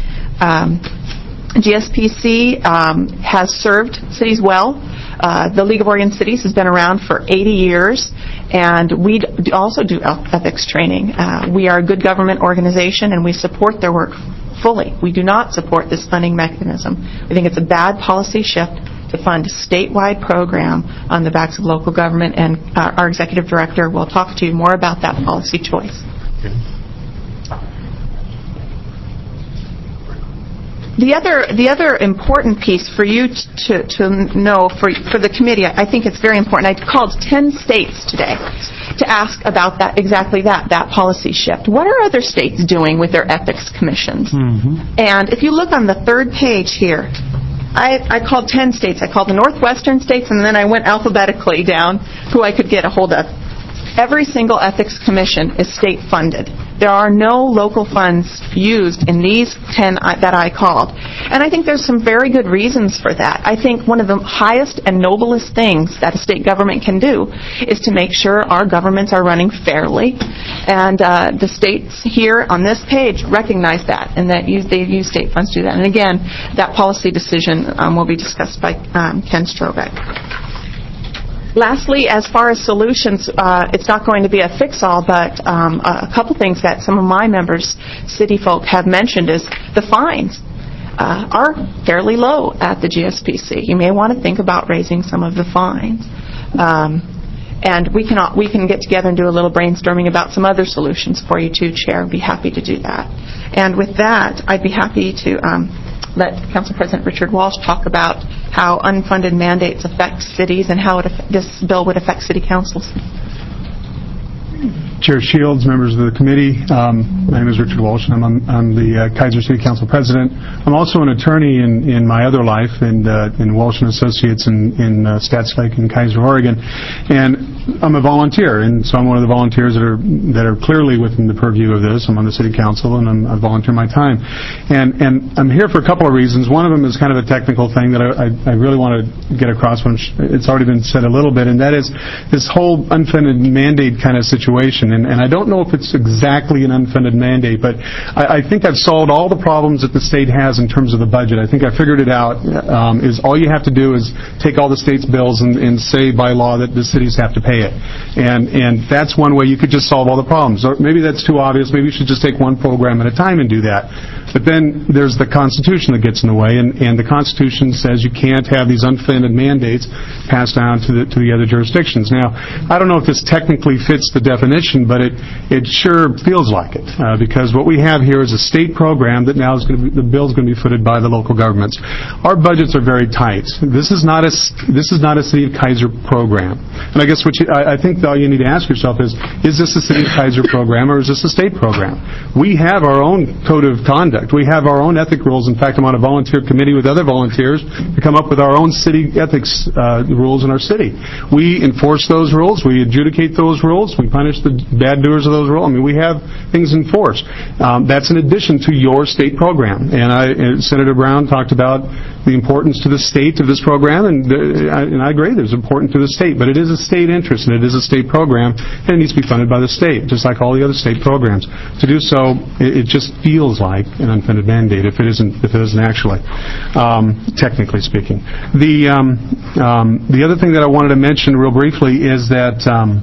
Um, G S P C um, has served cities well. Uh, the League of Oregon Cities has been around for eighty years, and we d- also do ethics training. Uh, we are a good government organization, and we support their work fully. We do not support this funding mechanism. We think it's a bad policy shift to fund a statewide program on the backs of local government, and uh, our executive director will talk to you more about that policy choice. Okay. The other, the other important piece for you to, to know, for, for the committee, I think it's very important. I called ten states today to ask about that, exactly that, that policy shift. What are other states doing with their ethics commissions? Mm-hmm. And if you look on the third page here, I, I called ten states. I called the northwestern states, and then I went alphabetically down who I could get a hold of. Every single ethics commission is state-funded. There are no local funds used in these ten that I called. And I think there's some very good reasons for that. I think one of the highest and noblest things that a state government can do is to make sure our governments are running fairly. And uh, the states here on this page recognize that, and that use, they use state funds to do that. And again, that policy decision um, will be discussed by um, Ken Strobeck. Lastly, as far as solutions, uh, it's not going to be a fix-all, but um, a couple things that some of my members, city folk, have mentioned is the fines uh, are fairly low at the G S P C. You may want to think about raising some of the fines. Um, and we can, we can get together and do a little brainstorming about some other solutions for you too, Chair. I'd be happy to do that. And with that, I'd be happy to um, let Council President Richard Walsh talk about how unfunded mandates affect cities and how it, this bill would affect city councils. Chair Shields, members of the committee, um, my name is Richard Walsh, and I'm, I'm the uh, Kaiser City Council President. I'm also an attorney in, in my other life, in, uh, in Walsh and Associates in, in uh, Stats Lake in Kaiser, Oregon. And I'm a volunteer, and so I'm one of the volunteers that are that are clearly within the purview of this. I'm on the City Council, and I'm, I volunteer my time. And and I'm here for a couple of reasons. One of them is kind of a technical thing that I, I, I really want to get across, which it's already been said a little bit, and that is this whole unfunded mandate kind of situation. And, and I don't know if it's exactly an unfunded mandate, but I, I think I've solved all the problems that the state has in terms of the budget. I think I figured it out. Um, is all you have to do is take all the state's bills and, and say by law that the cities have to pay it. And and that's one way you could just solve all the problems. Or maybe that's too obvious. Maybe you should just take one program at a time and do that. But then there's the Constitution that gets in the way, and, and the Constitution says you can't have these unfunded mandates passed down to the to the other jurisdictions. Now, I don't know if this technically fits the definition, but it it sure feels like it, uh, because what we have here is a state program that now is going to be, the bill is going to be footed by the local governments. Our budgets are very tight. This is not a this is not a City of Kaiser program. And I guess what you, I, I think all you need to ask yourself is, is this a City of Kaiser program or is this a state program? We have our own code of conduct. We have our own ethic rules. In fact, I'm on a volunteer committee with other volunteers to come up with our own city ethics uh, rules in our city. We enforce those rules. We adjudicate those rules. We punish the bad doers of those rules. I mean, we have things enforced. Um, that's in addition to your state program. And I, uh, Senator Brown talked about the importance to the state of this program, and, uh, I, and I agree that it's important to the state, but it is a state interest, and it is a state program, and it needs to be funded by the state, just like all the other state programs. To do so, it, it just feels like an unfunded mandate, if it isn't, if it isn't actually, um, technically speaking. The, um, um, the other thing that I wanted to mention real briefly is that um,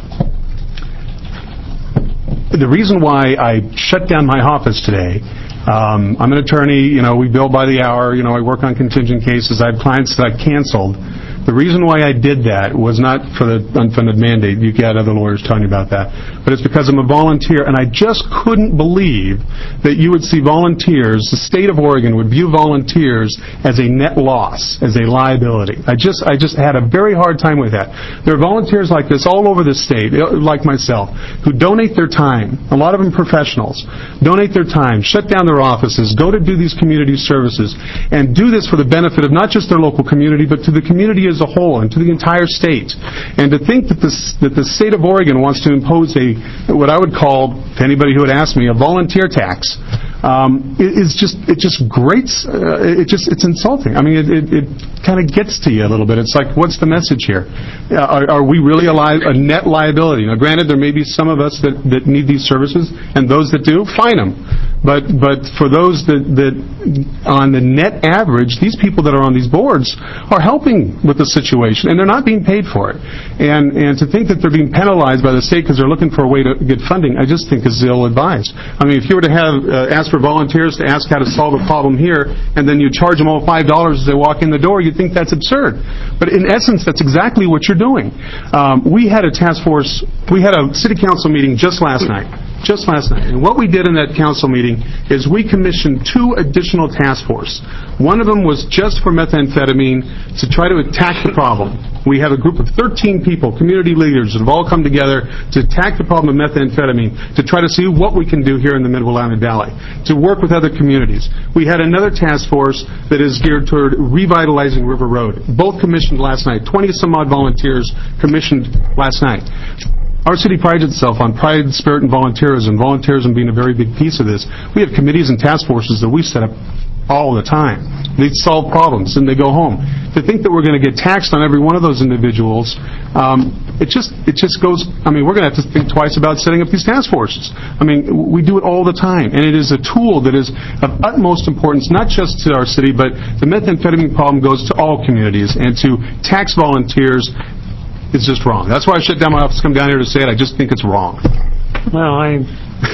the reason why I shut down my office today, um, I'm an attorney, you know, we bill by the hour, you know, I work on contingent cases, I have clients that I canceled. The reason why I did that was not for the unfunded mandate. You got other lawyers telling you about that. But it's because I'm a volunteer, and I just couldn't believe that you would see volunteers, the state of Oregon would view volunteers as a net loss, as a liability. I just I just had a very hard time with that. There are volunteers like this all over the state, like myself, who donate their time, a lot of them professionals, donate their time, shut down their offices, go to do these community services, and do this for the benefit of not just their local community, but to the community as a whole and to the entire state. And to think that the, that the state of Oregon wants to impose a, what I would call, to anybody who would ask me, a volunteer tax, um, is just, it just grates, uh, it just, it's insulting. I mean, it, it, it kind of gets to you a little bit. It's like, what's the message here? Uh, are, are we really a, li- a net liability? Now, granted, there may be some of us that, that need these services, and those that do, fine them. But, but for those that, that, on the net average, these people that are on these boards are helping with the situation, and they're not being paid for it. And, and to think that they're being penalized by the state because they're looking for a way to get funding, I just think is ill-advised. I mean, if you were to have, uh, ask for volunteers to ask how to solve a problem here, and then you charge them all five dollars as they walk in the door, you'd think that's absurd. But in essence, that's exactly what you're doing. Um, we had a task force, we had a city council meeting just last night. Just last night. And what we did in that council meeting is we commissioned two additional task force. One of them was just for methamphetamine to try to attack the problem. We have a group of thirteen people, community leaders, that have all come together to attack the problem of methamphetamine, to try to see what we can do here in the Mid-Willamette Valley, to work with other communities. We had another task force that is geared toward revitalizing River Road. Both commissioned last night. twenty-some-odd volunteers commissioned last night. Our city prides itself on pride, spirit, and volunteerism, volunteerism being a very big piece of this. We have committees and task forces that we set up all the time. They solve problems, and they go home. To think that we're going to get taxed on every one of those individuals, um, it just it just goes, I mean, we're going to have to think twice about setting up these task forces. I mean, we do it all the time, and it is a tool that is of utmost importance, not just to our city, but the methamphetamine problem goes to all communities, and to tax volunteers, it's just wrong. That's why I shut down my office, come down here to say it. I just think it's wrong. Well, I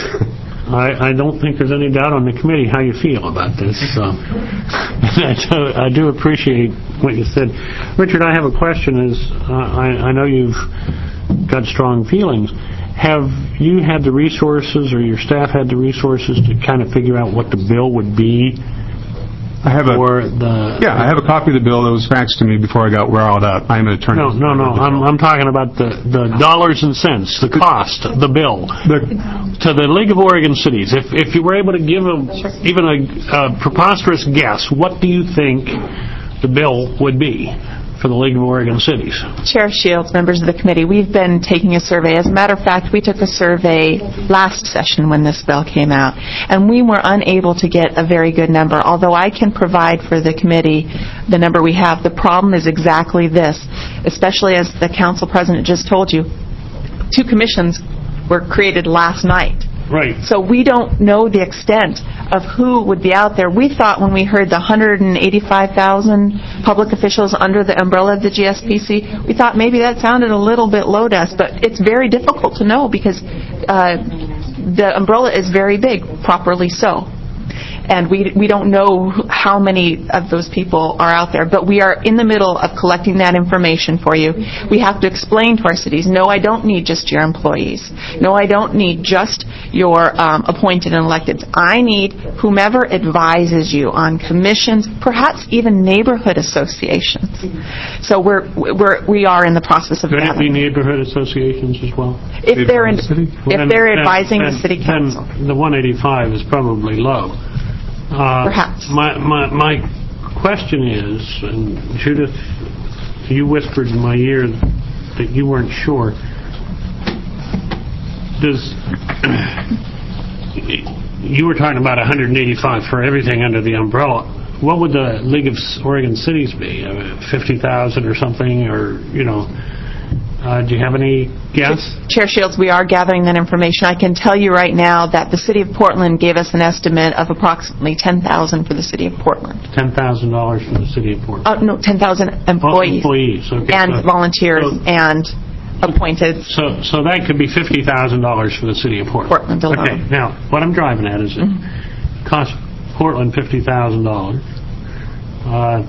I, I don't think there's any doubt on the committee how you feel about this. Um, I, do, I do appreciate what you said. Richard, I have a question. Is uh, I, I know you've got strong feelings. Have you had the resources, or your staff had the resources, to kind of figure out what the bill would be? I have a, or the, yeah, I have a copy of the bill that was faxed to me before I got riled up. I'm an attorney. No, no, no. I'm, I'm talking about the, the dollars and cents, the cost, the bill. The, to the League of Oregon Cities, if if you were able to give a, even a, a preposterous guess, what do you think the bill would be for the League of Oregon Cities? Chair Shields, members of the committee, we've been taking a survey. As a matter of fact, we took a survey last session when this bill came out, and we were unable to get a very good number. Although I can provide for the committee the number we have, the problem is exactly this, especially as the council president just told you. Two commissions were created last night. Right. So we don't know the extent of who would be out there. We thought when we heard the one hundred eighty-five thousand public officials under the umbrella of the G S P C, we thought maybe that sounded a little bit low to us, but it's very difficult to know because uh, the umbrella is very big, properly so. and we we don't know how many of those people are out there. But we are in the middle of collecting that information for you. We have to explain to our cities, no, I don't need just your employees. No, I don't need just your um, appointed and electeds. I need whomever advises you on commissions, perhaps even neighborhood associations. So we're, we're, we are in the process of Could that. it be neighborhood associations as well? If they're, in, if they're advising then, the city council. Then the one eighty-five is probably low. Uh, Perhaps. My, my, my question is, and Judith, you whispered in my ear that you weren't sure. Does you were talking about one hundred eighty-five for everything under the umbrella. What would the League of Oregon Cities be? I mean, fifty thousand or something, or you know? Uh, do you have any guess? Chair Shields, we are gathering that information. I can tell you right now that the City of Portland gave us an estimate of approximately ten thousand dollars for the City of Portland. ten thousand dollars for the City of Portland. Oh, no, ten thousand employees. Oh, employees, okay. And so, volunteers so, and appointed. So so that could be fifty thousand dollars for the City of Portland. Portland alone. Okay, now, what I'm driving at is it mm-hmm. costs Portland fifty thousand dollars. Uh,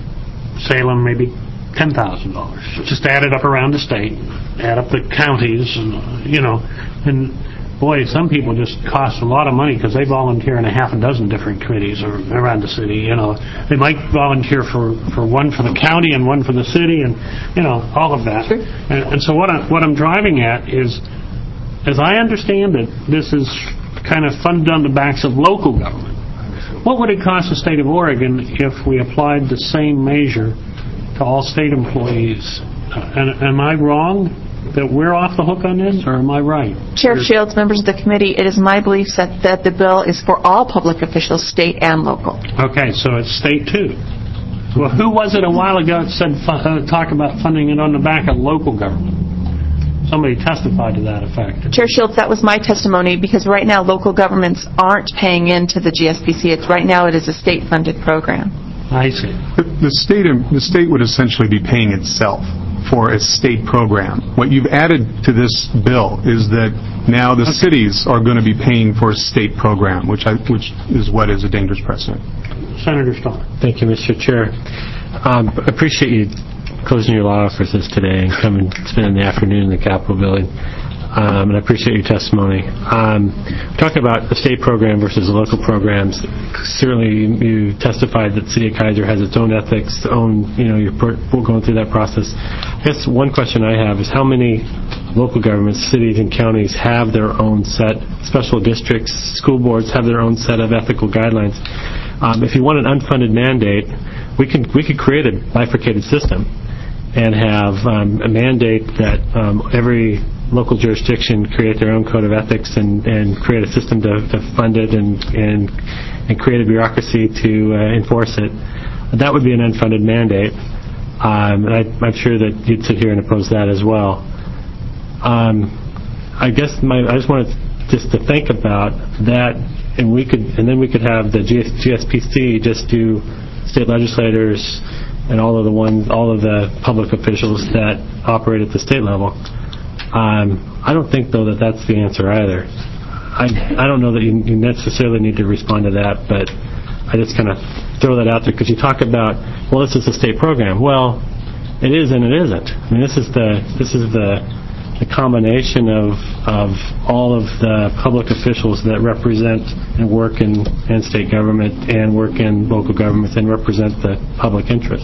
Salem maybe ten thousand dollars. Just add it up around the state, add up the counties, and you know, and boy, some people just cost a lot of money because they volunteer in a half a dozen different committees or around the city. You know, they might volunteer for, for one for the county and one for the city, and you know, all of that. Sure. And, and so what I'm what I'm driving at is, as I understand it, this is kind of funded on the backs of local government. What would it cost the state of Oregon if we applied the same measure to all state employees? Uh, and, am I wrong that we're off the hook on this, or am I right? Chair Shields, members of the committee, it is my belief that, that the bill is for all public officials, state and local. Okay, so it's state too. Well, who was it a while ago that said uh, talk about funding it on the back of local government? Somebody testified to that effect. Chair Shields, that was my testimony because right now local governments aren't paying into the G S P C. It's right now it is a state-funded program. I see. The, the state the state would essentially be paying itself for a state program. What you've added to this bill is that now the okay. cities are going to be paying for a state program, which I, which is what is a dangerous precedent. Senator Starr. Thank you, Mister Chair. Um, I appreciate you closing your law offices today and coming spending the afternoon in the Capitol building. Um, and I appreciate your testimony. Um, talking about the state program versus the local programs, certainly you testified that the City of Kaiser has its own ethics, its own, you know, you're going through that process. I guess one question I have is how many local governments, cities and counties have their own set, special districts, school boards have their own set of ethical guidelines. Um, if you want an unfunded mandate, we can we could create a bifurcated system and have um, a mandate that um, every local jurisdiction create their own code of ethics and, and create a system to, to fund it and, and and create a bureaucracy to uh, enforce it. That would be an unfunded mandate. Um, and I, I'm sure that you'd sit here and oppose that as well. Um, I guess my I just wanted just to think about that, and we could and then we could have the G S P C just do state legislators and all of the ones, all of the public officials that operate at the state level. Um, I don't think, though, that that's the answer either. I I don't know that you, you necessarily need to respond to that, but I just kind of throw that out there because you talk about, well, this is a state program. Well, it is and it isn't. I mean, this is the this is the the combination of of all of the public officials that represent and work in, in state government and work in local governments and represent the public interest.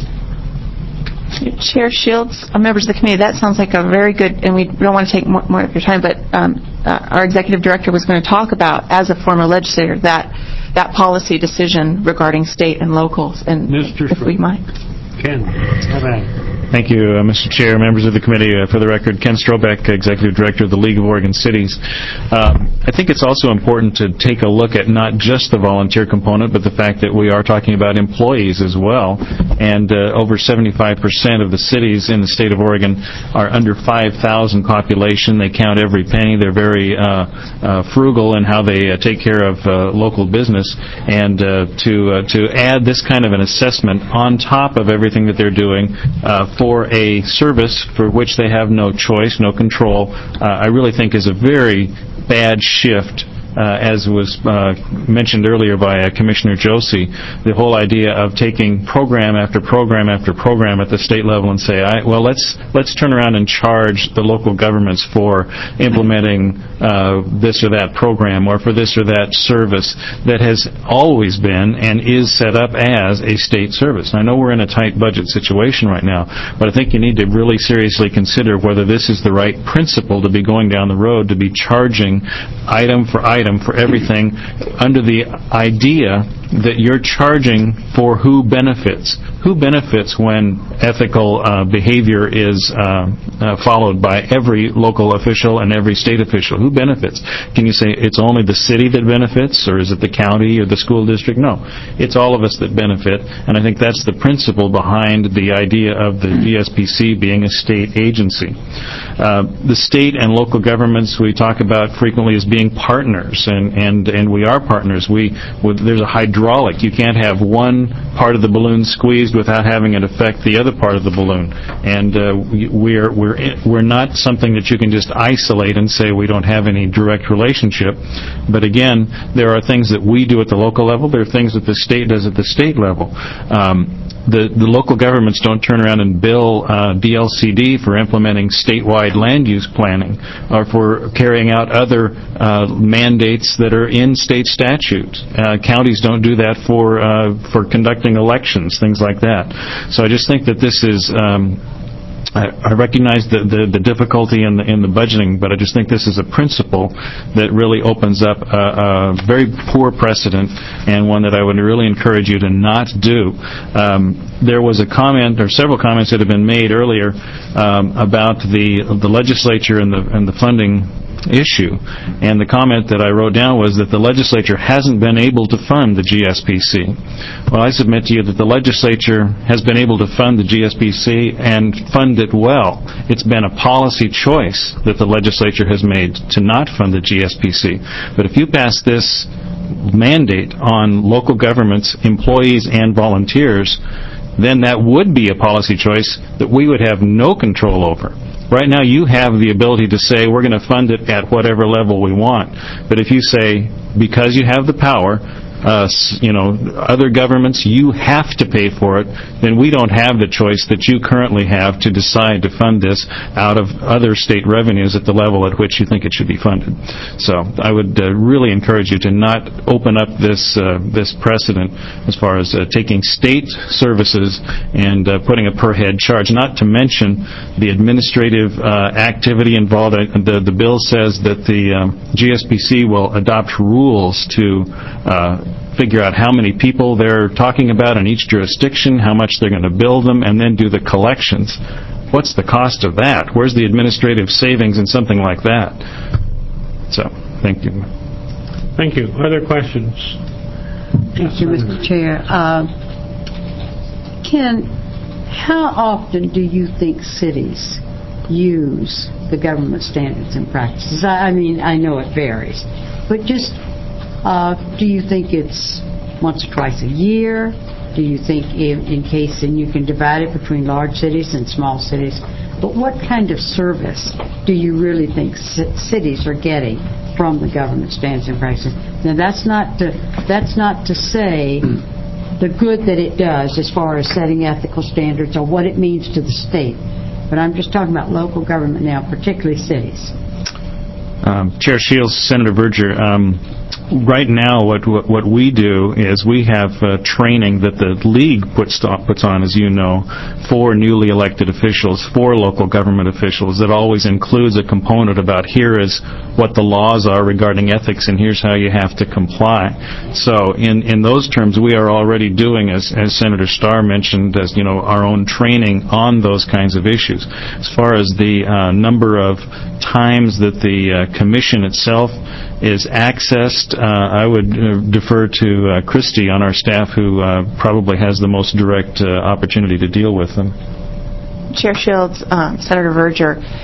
Chair Shields, uh, members of the committee, that sounds like a very good, and we don't want to take more, more of your time, but um, uh, our executive director was going to talk about, as a former legislator, that that policy decision regarding state and locals, and Mister if we might. Ken, have at it. Thank you, uh, Mister Chair, members of the committee. Uh, for the record, Ken Strobeck, Executive Director of the League of Oregon Cities. Um, I think it's also important to take a look at not just the volunteer component, but the fact that we are talking about employees as well. And uh, over seventy-five percent of the cities in the state of Oregon are under five thousand population. They count every penny. They're very uh, uh, frugal in how they uh, take care of uh, local business. And uh, to uh, to add this kind of an assessment on top of everything that they're doing uh, for a service for which they have no choice, no control, uh, I really think is a very bad shift uh, as was uh, mentioned earlier by uh, Commissioner Josie, the whole idea of taking program after program after program at the state level and say, I, well, let's let's turn around and charge the local governments for implementing uh, this or that program or for this or that service that has always been and is set up as a state service. And I know we're in a tight budget situation right now, but I think you need to really seriously consider whether this is the right principle to be going down the road, to be charging item for item for everything under the idea that you're charging for who benefits. Who benefits when ethical uh, behavior is uh, uh, followed by every local official and every state official? Who benefits? Can you say it's only the city that benefits, or is it the county or the school district? No. It's all of us that benefit, and I think that's the principle behind the idea of the G S P C being a state agency. Uh, the state and local governments we talk about frequently as being partners, and, and, and we are partners. We with, there's a hydraulic. You can't have one part of the balloon squeezed without having it affect the other part of the balloon. And uh, we, we're we're we're not something that you can just isolate and say we don't have any direct relationship. But again, there are things that we do at the local level. There are things that the state does at the state level. Um, The, the local governments don't turn around and bill uh, D L C D for implementing statewide land use planning or for carrying out other uh, mandates that are in state statutes. Uh, counties don't do that for uh, for conducting elections, things like that. So I just think that this is... Um, I recognize the, the, the difficulty in the, in the budgeting, but I just think this is a principle that really opens up a, a very poor precedent and one that I would really encourage you to not do. Um, there was a comment, or several comments that have been made earlier um, about the the legislature and the and the funding issue, and the comment that I wrote down was that the legislature hasn't been able to fund the G S P C. Well, I submit to you that the legislature has been able to fund the G S P C and fund it well. It's been a policy choice that the legislature has made to not fund the G S P C. But if you pass this mandate on local governments, employees, and volunteers, then that would be a policy choice that we would have no control over. Right now, you have the ability to say, we're going to fund it at whatever level we want. But if you say, because you have the power, uh, you know, other governments, you have to pay for it, then we don't have the choice that you currently have to decide to fund this out of other state revenues at the level at which you think it should be funded. So I would uh, really encourage you to not open up this uh, this precedent as far as uh, taking state services and uh, putting a per head charge, not to mention the administrative uh, activity involved. The, the bill says that the um, G S P C will adopt rules to uh, figure out how many people they're talking about in each jurisdiction, how much they're going to bill them, and then do the collections. What's the cost of that? Where's the administrative savings in something like that? So, thank you. Thank you. Other questions? Thank you, Mister Chair. Uh, Ken, how often do you think cities use the government standards and practices? I, I mean, I know it varies, but just Uh, do you think it's once or twice a year? Do you think in, in case, and you can divide it between large cities and small cities, but what kind of service do you really think c- cities are getting from the government standards and practices? Now, that's not to, that's not to say the good that it does as far as setting ethical standards or what it means to the state, but I'm just talking about local government now, particularly cities. Um, Chair Shields, Senator Verger, um, right now what, what what we do is we have uh, training that the league puts puts on, as you know, for newly elected officials, for local government officials, that always includes a component about here is what the laws are regarding ethics and here's how you have to comply. So in, in those terms, we are already doing, as, as Senator Starr mentioned, as you know, our own training on those kinds of issues. As far as the uh, number of times that the uh, commission itself is accessed, uh, I would uh, defer to uh, Christy on our staff, who uh, probably has the most direct uh, opportunity to deal with them. Chair Shields, um, Senator Verger,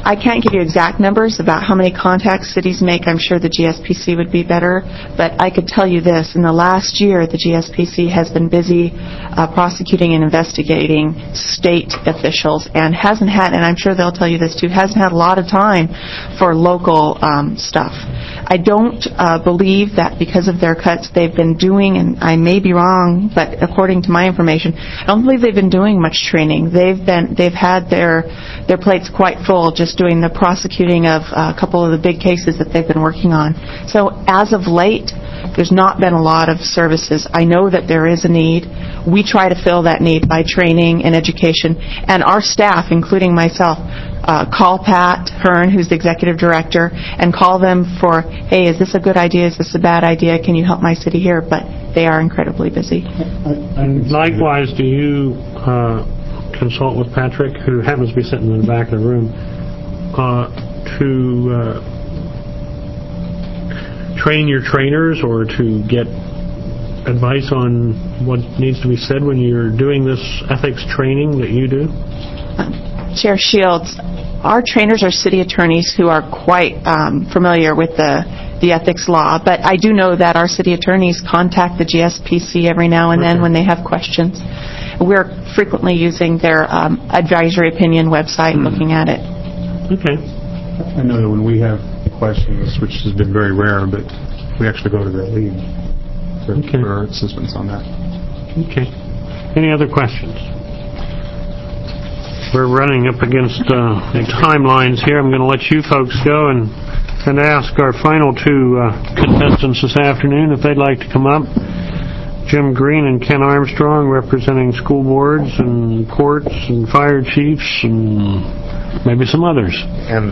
I can't give you exact numbers about how many contacts cities make. I'm sure the G S P C would be better. But I could tell you this. In the last year, the G S P C has been busy uh, prosecuting and investigating state officials and hasn't had, and I'm sure they'll tell you this too, hasn't had a lot of time for local um, stuff. I don't uh, believe that because of their cuts they've been doing, and I may be wrong, but according to my information, I don't believe they've been doing much training. They've been they've had their their plates quite full just doing the prosecuting of a couple of the big cases that they've been working on. So as of late, there's not been a lot of services. I know that there is a need. We try to fill that need by training and education, and our staff, including myself, Uh, call Pat Hearn, who's the executive director, and call them for, hey, is this a good idea? Is this a bad idea? Can you help my city here? But they are incredibly busy. And likewise, do you uh, consult with Patrick, who happens to be sitting in the back of the room, uh, to uh, train your trainers or to get advice on what needs to be said when you're doing this ethics training that you do? Chair Shields, our trainers are city attorneys who are quite um, familiar with the, the ethics law, but I do know that our city attorneys contact the G S P C every now and then when they have questions. We're frequently using their um, advisory opinion website, mm. looking at it. Okay. I know that when we have questions, which has been very rare, but we actually go to the lead for, okay. for our assistance on that. Okay. Any other questions? We're running up against uh, the timelines here. I'm going to let you folks go and, and ask our final two uh, contestants this afternoon if they'd like to come up. Jim Green and Ken Armstrong, representing school boards and courts and fire chiefs and maybe some others. And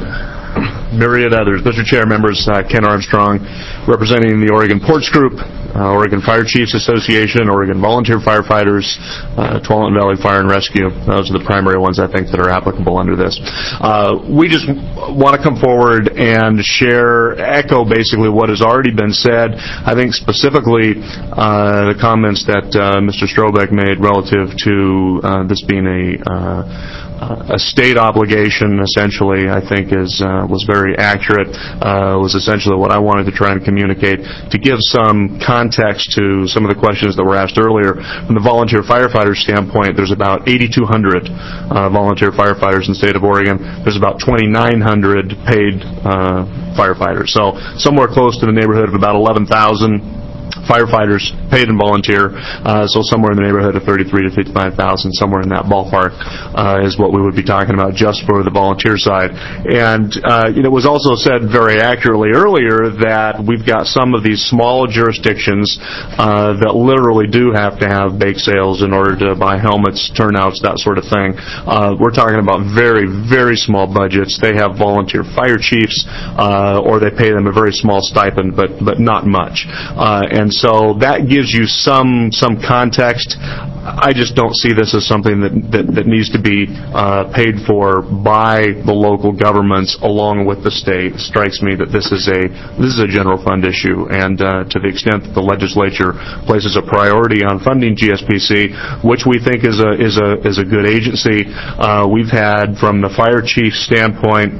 myriad others. Mister Chair, members, uh, Ken Armstrong, representing the Oregon Ports Group, uh, Oregon Fire Chiefs Association, Oregon Volunteer Firefighters, uh, Tualatin Valley Fire and Rescue. Those are the primary ones I think that are applicable under this. Uh, we just want to come forward and share, echo basically what has already been said. I think specifically uh, the comments that uh, Mister Strobeck made relative to uh, this being a uh, a state obligation, essentially, I think is uh, was very accurate. Uh, was essentially what I wanted to try and communicate to give some context to some of the questions that were asked earlier. From the volunteer firefighter standpoint, there's about eighty-two hundred uh, volunteer firefighters in the state of Oregon. There's about twenty-nine hundred paid uh, firefighters. So somewhere close to the neighborhood of about eleven thousand firefighters paid and volunteer, uh, so somewhere in the neighborhood of thirty-three to fifty-five thousand, somewhere in that ballpark uh, is what we would be talking about just for the volunteer side. And uh, you know, it was also said very accurately earlier that we've got some of these small jurisdictions uh, that literally do have to have bake sales in order to buy helmets, turnouts, that sort of thing. Uh, we're talking about very, very small budgets. They have volunteer fire chiefs, uh, or they pay them a very small stipend, but but not much. Uh, and so that gives you some some context. I just don't see this as something that that, that needs to be uh, paid for by the local governments along with the state. It strikes me that this is a this is a general fund issue, and uh, to the extent that the legislature places a priority on funding G S P C, which we think is a is a is a good agency, uh, we've had from the fire chief standpoint,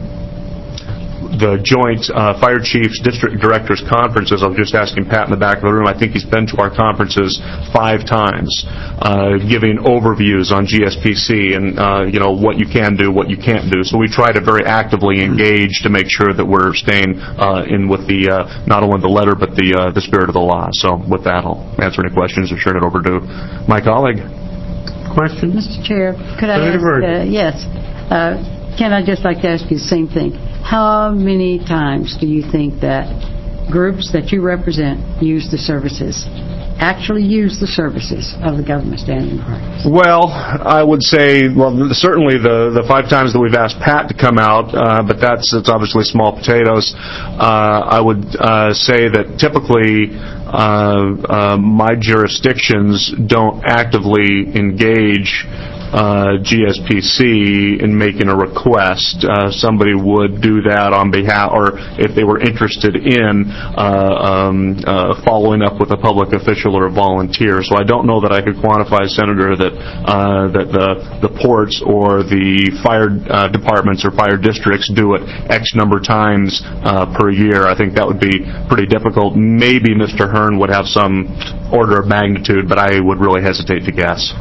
the joint uh, fire chiefs district directors conferences. I was just asking Pat in the back of the room. I think he's been to our conferences five times, uh, giving overviews on G S P C and uh, you know what you can do, what you can't do. So we try to very actively engage to make sure that we're staying uh, in with the uh, not only the letter but the uh, the spirit of the law. So with that, I'll answer any questions or turn it over to my colleague. Questions, Mister Chair, could I ask? Uh, yes. Uh, Ken, I'd just like to ask you the same thing. How many times do you think that groups that you represent use the services, actually use the services of the government standing in practice? Well, I would say, well, certainly the, the five times that we've asked Pat to come out, uh, but that's, that's obviously small potatoes. Uh, I would uh, say that typically uh, uh, my jurisdictions don't actively engage uh, G S P C in making a request, uh, somebody would do that on behalf, or if they were interested in uh, um, uh, following up with a public official or a volunteer. So I don't know that I could quantify, Senator, that uh, that the the ports or the fire uh, departments or fire districts do it X number of times uh, per year. I think that would be pretty difficult. Maybe Mister Hearn would have some order of magnitude, but I would really hesitate to guess.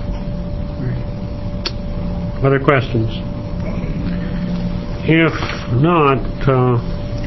Other questions? If not, uh,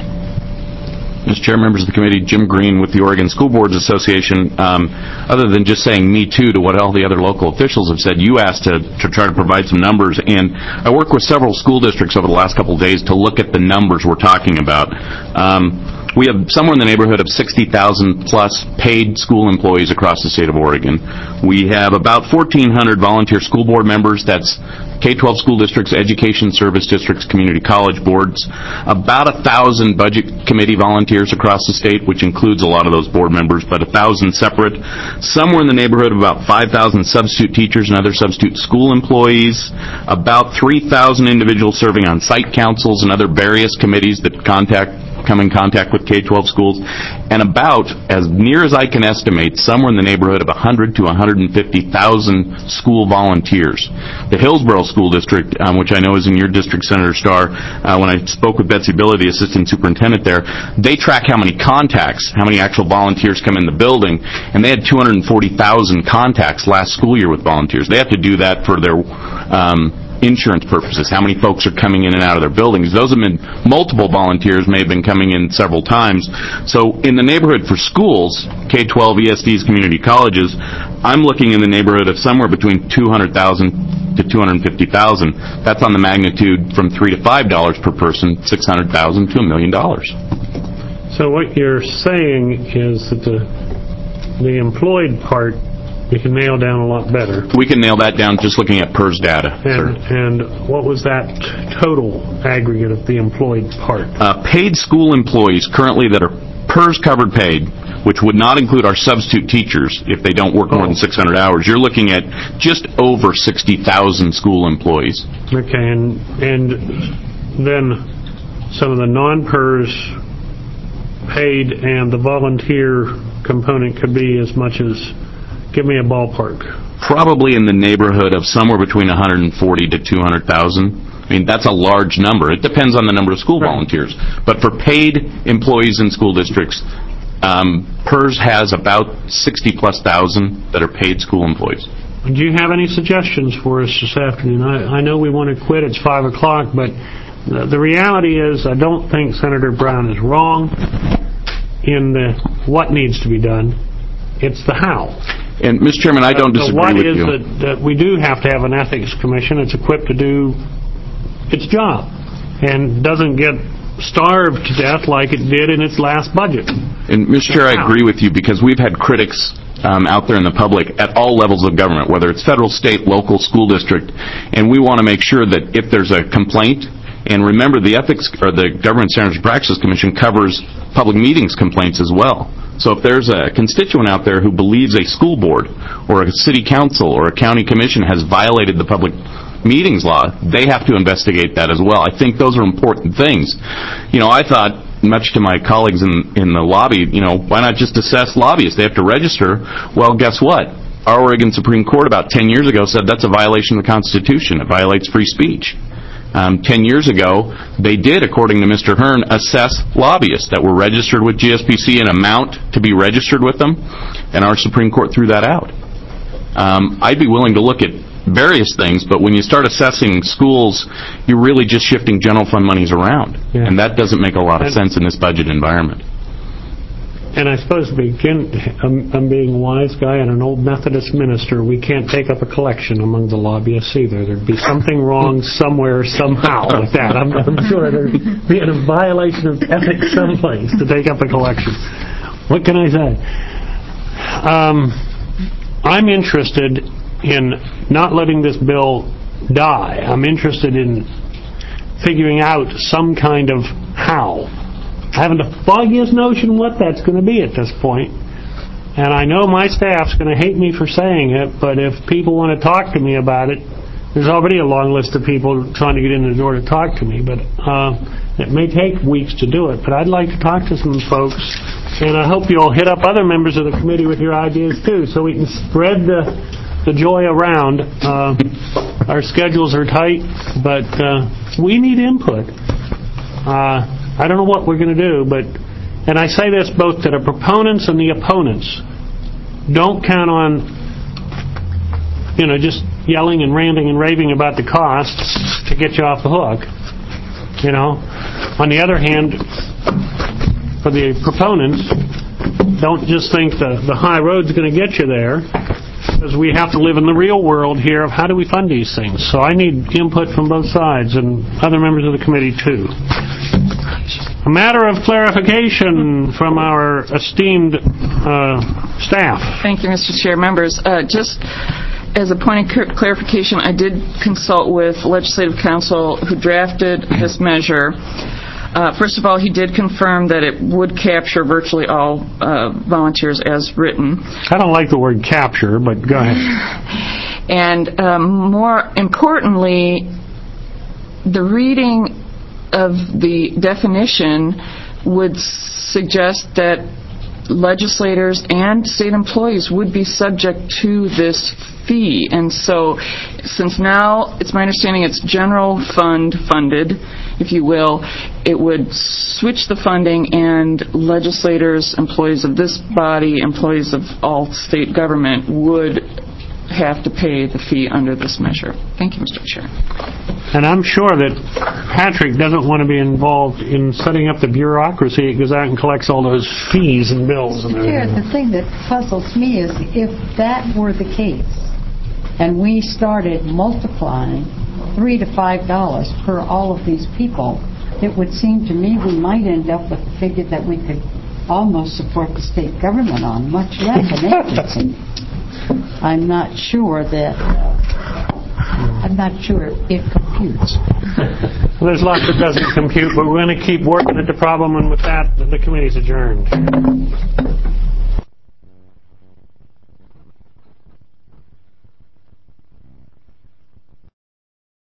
Mister Chair, members of the committee, Jim Green with the Oregon School Boards Association. Um, other than just saying me too to what all the other local officials have said, you asked to, to try to provide some numbers, and I work with several school districts over the last couple of days to look at the numbers we're talking about. Um, We have somewhere in the neighborhood of sixty thousand plus paid school employees across the state of Oregon. We have about fourteen hundred volunteer school board members. That's K twelve school districts, education service districts, community college boards. About one thousand budget committee volunteers across the state, which includes a lot of those board members, but one thousand separate. Somewhere in the neighborhood of about five thousand substitute teachers and other substitute school employees. About three thousand individuals serving on site councils and other various committees that contact come in contact with K twelve schools, and about, as near as I can estimate, somewhere in the neighborhood of one hundred to one hundred fifty thousand school volunteers. The Hillsborough School District, um, which I know is in your district, Senator Starr, uh, when I spoke with Betsy Billy, the assistant superintendent there, they track how many contacts, how many actual volunteers come in the building, and they had two hundred forty thousand contacts last school year with volunteers. They have to do that for their um, insurance purposes, how many folks are coming in and out of their buildings. Those have been multiple volunteers, may have been coming in several times. So in the neighborhood for schools, K twelve, E S Ds, community colleges, I'm looking in the neighborhood of somewhere between two hundred thousand to two hundred fifty thousand. That's on the magnitude from three to five dollars per person, six hundred thousand to a million dollars. So what you're saying is that the the employed part we can nail down a lot better. We can nail that down just looking at PERS data, and, sir. And what was that total aggregate of the employed part? Uh, paid school employees currently that are PERS covered paid, which would not include our substitute teachers if they don't work more than six hundred hours. You're looking at just over sixty thousand school employees. Okay, and and then some of the non-PERS paid and the volunteer component could be as much as, give me a ballpark. Probably in the neighborhood of somewhere between one hundred forty to two hundred thousand. I mean, that's a large number. It depends on the number of school right. volunteers. But for paid employees in school districts, um, PERS has about sixty plus thousand that are paid school employees. Do you have any suggestions for us this afternoon? I, I know we want to quit. It's five o'clock, but the, the reality is I don't think Senator Brown is wrong in the what needs to be done. It's the how. And, Mister Chairman, I don't uh, disagree with you. So what is that, that we do have to have an ethics commission. It's equipped to do its job and doesn't get starved to death like it did in its last budget. And, Mister Chair, I agree with you because we've had critics um, out there in the public at all levels of government, whether it's federal, state, local, school district, and we want to make sure that if there's a complaint, and remember the ethics or the Government Standards and Practices Commission covers public meetings complaints as well. So if there's a constituent out there who believes a school board or a city council or a county commission has violated the public meetings law, they have to investigate that as well. I think those are important things. You know, I thought, much to my colleagues in, in the lobby, you know, why not just assess lobbyists? They have to register. Well, guess what? Our Oregon Supreme Court about ten years ago said that's a violation of the Constitution. It violates free speech. Um, ten years ago, they did, according to Mister Hearn, assess lobbyists that were registered with G S P C an amount to be registered with them, and our Supreme Court threw that out. Um, I'd be willing to look at various things, but when you start assessing schools, you're really just shifting general fund monies around, yeah. and that doesn't make a lot of and, sense in this budget environment. And I suppose to begin, I'm, I'm being a wise guy and an old Methodist minister. We can't take up a collection among the lobbyists either. There'd be something wrong somewhere, somehow with that. I'm, I'm sure there'd be a violation of ethics someplace to take up a collection. What can I say? Um, I'm interested in not letting this bill die. I'm interested in figuring out some kind of how. I haven't the foggiest notion what that's going to be at this point. And I know my staff's going to hate me for saying it, but if people want to talk to me about it, there's already a long list of people trying to get in the door to talk to me, but uh, it may take weeks to do it. But I'd like to talk to some folks, and I hope you'll hit up other members of the committee with your ideas too, so we can spread the the joy around. Uh, our schedules are tight, but uh, we need input. Uh, I don't know what we're going to do, but, and I say this both to the proponents and the opponents, don't count on, you know, just yelling and ranting and raving about the costs to get you off the hook. You know, on the other hand, for the proponents, don't just think the, the high road's going to get you there, because we have to live in the real world here of how do we fund these things. So I need input from both sides and other members of the committee too. A matter of clarification from our esteemed uh, staff. Thank you, Mister Chair. Members, uh, just as a point of clarification, I did consult with Legislative Counsel who drafted this measure. Uh, first of all, he did confirm that it would capture virtually all uh, volunteers as written. I don't like the word capture, but go ahead. And um, more importantly, the reading of the definition would suggest that legislators and state employees would be subject to this fee. And so, since now it's my understanding it's general fund funded, if you will, it would switch the funding, and legislators, employees of this body, employees of all state government would have to pay the fee under this measure. Thank you, Mister Chair. And I'm sure that Patrick doesn't want to be involved in setting up the bureaucracy that goes out and collects all those fees and bills and Here, everything. the thing that puzzles me is if that were the case, and we started multiplying three to five dollars per all of these people, it would seem to me we might end up with a figure that we could almost support the state government on, much less an agency. I'm not sure that I'm not sure it computes. Well, there's lots that doesn't compute, but we're going to keep working at the problem, and with that, the committee's adjourned.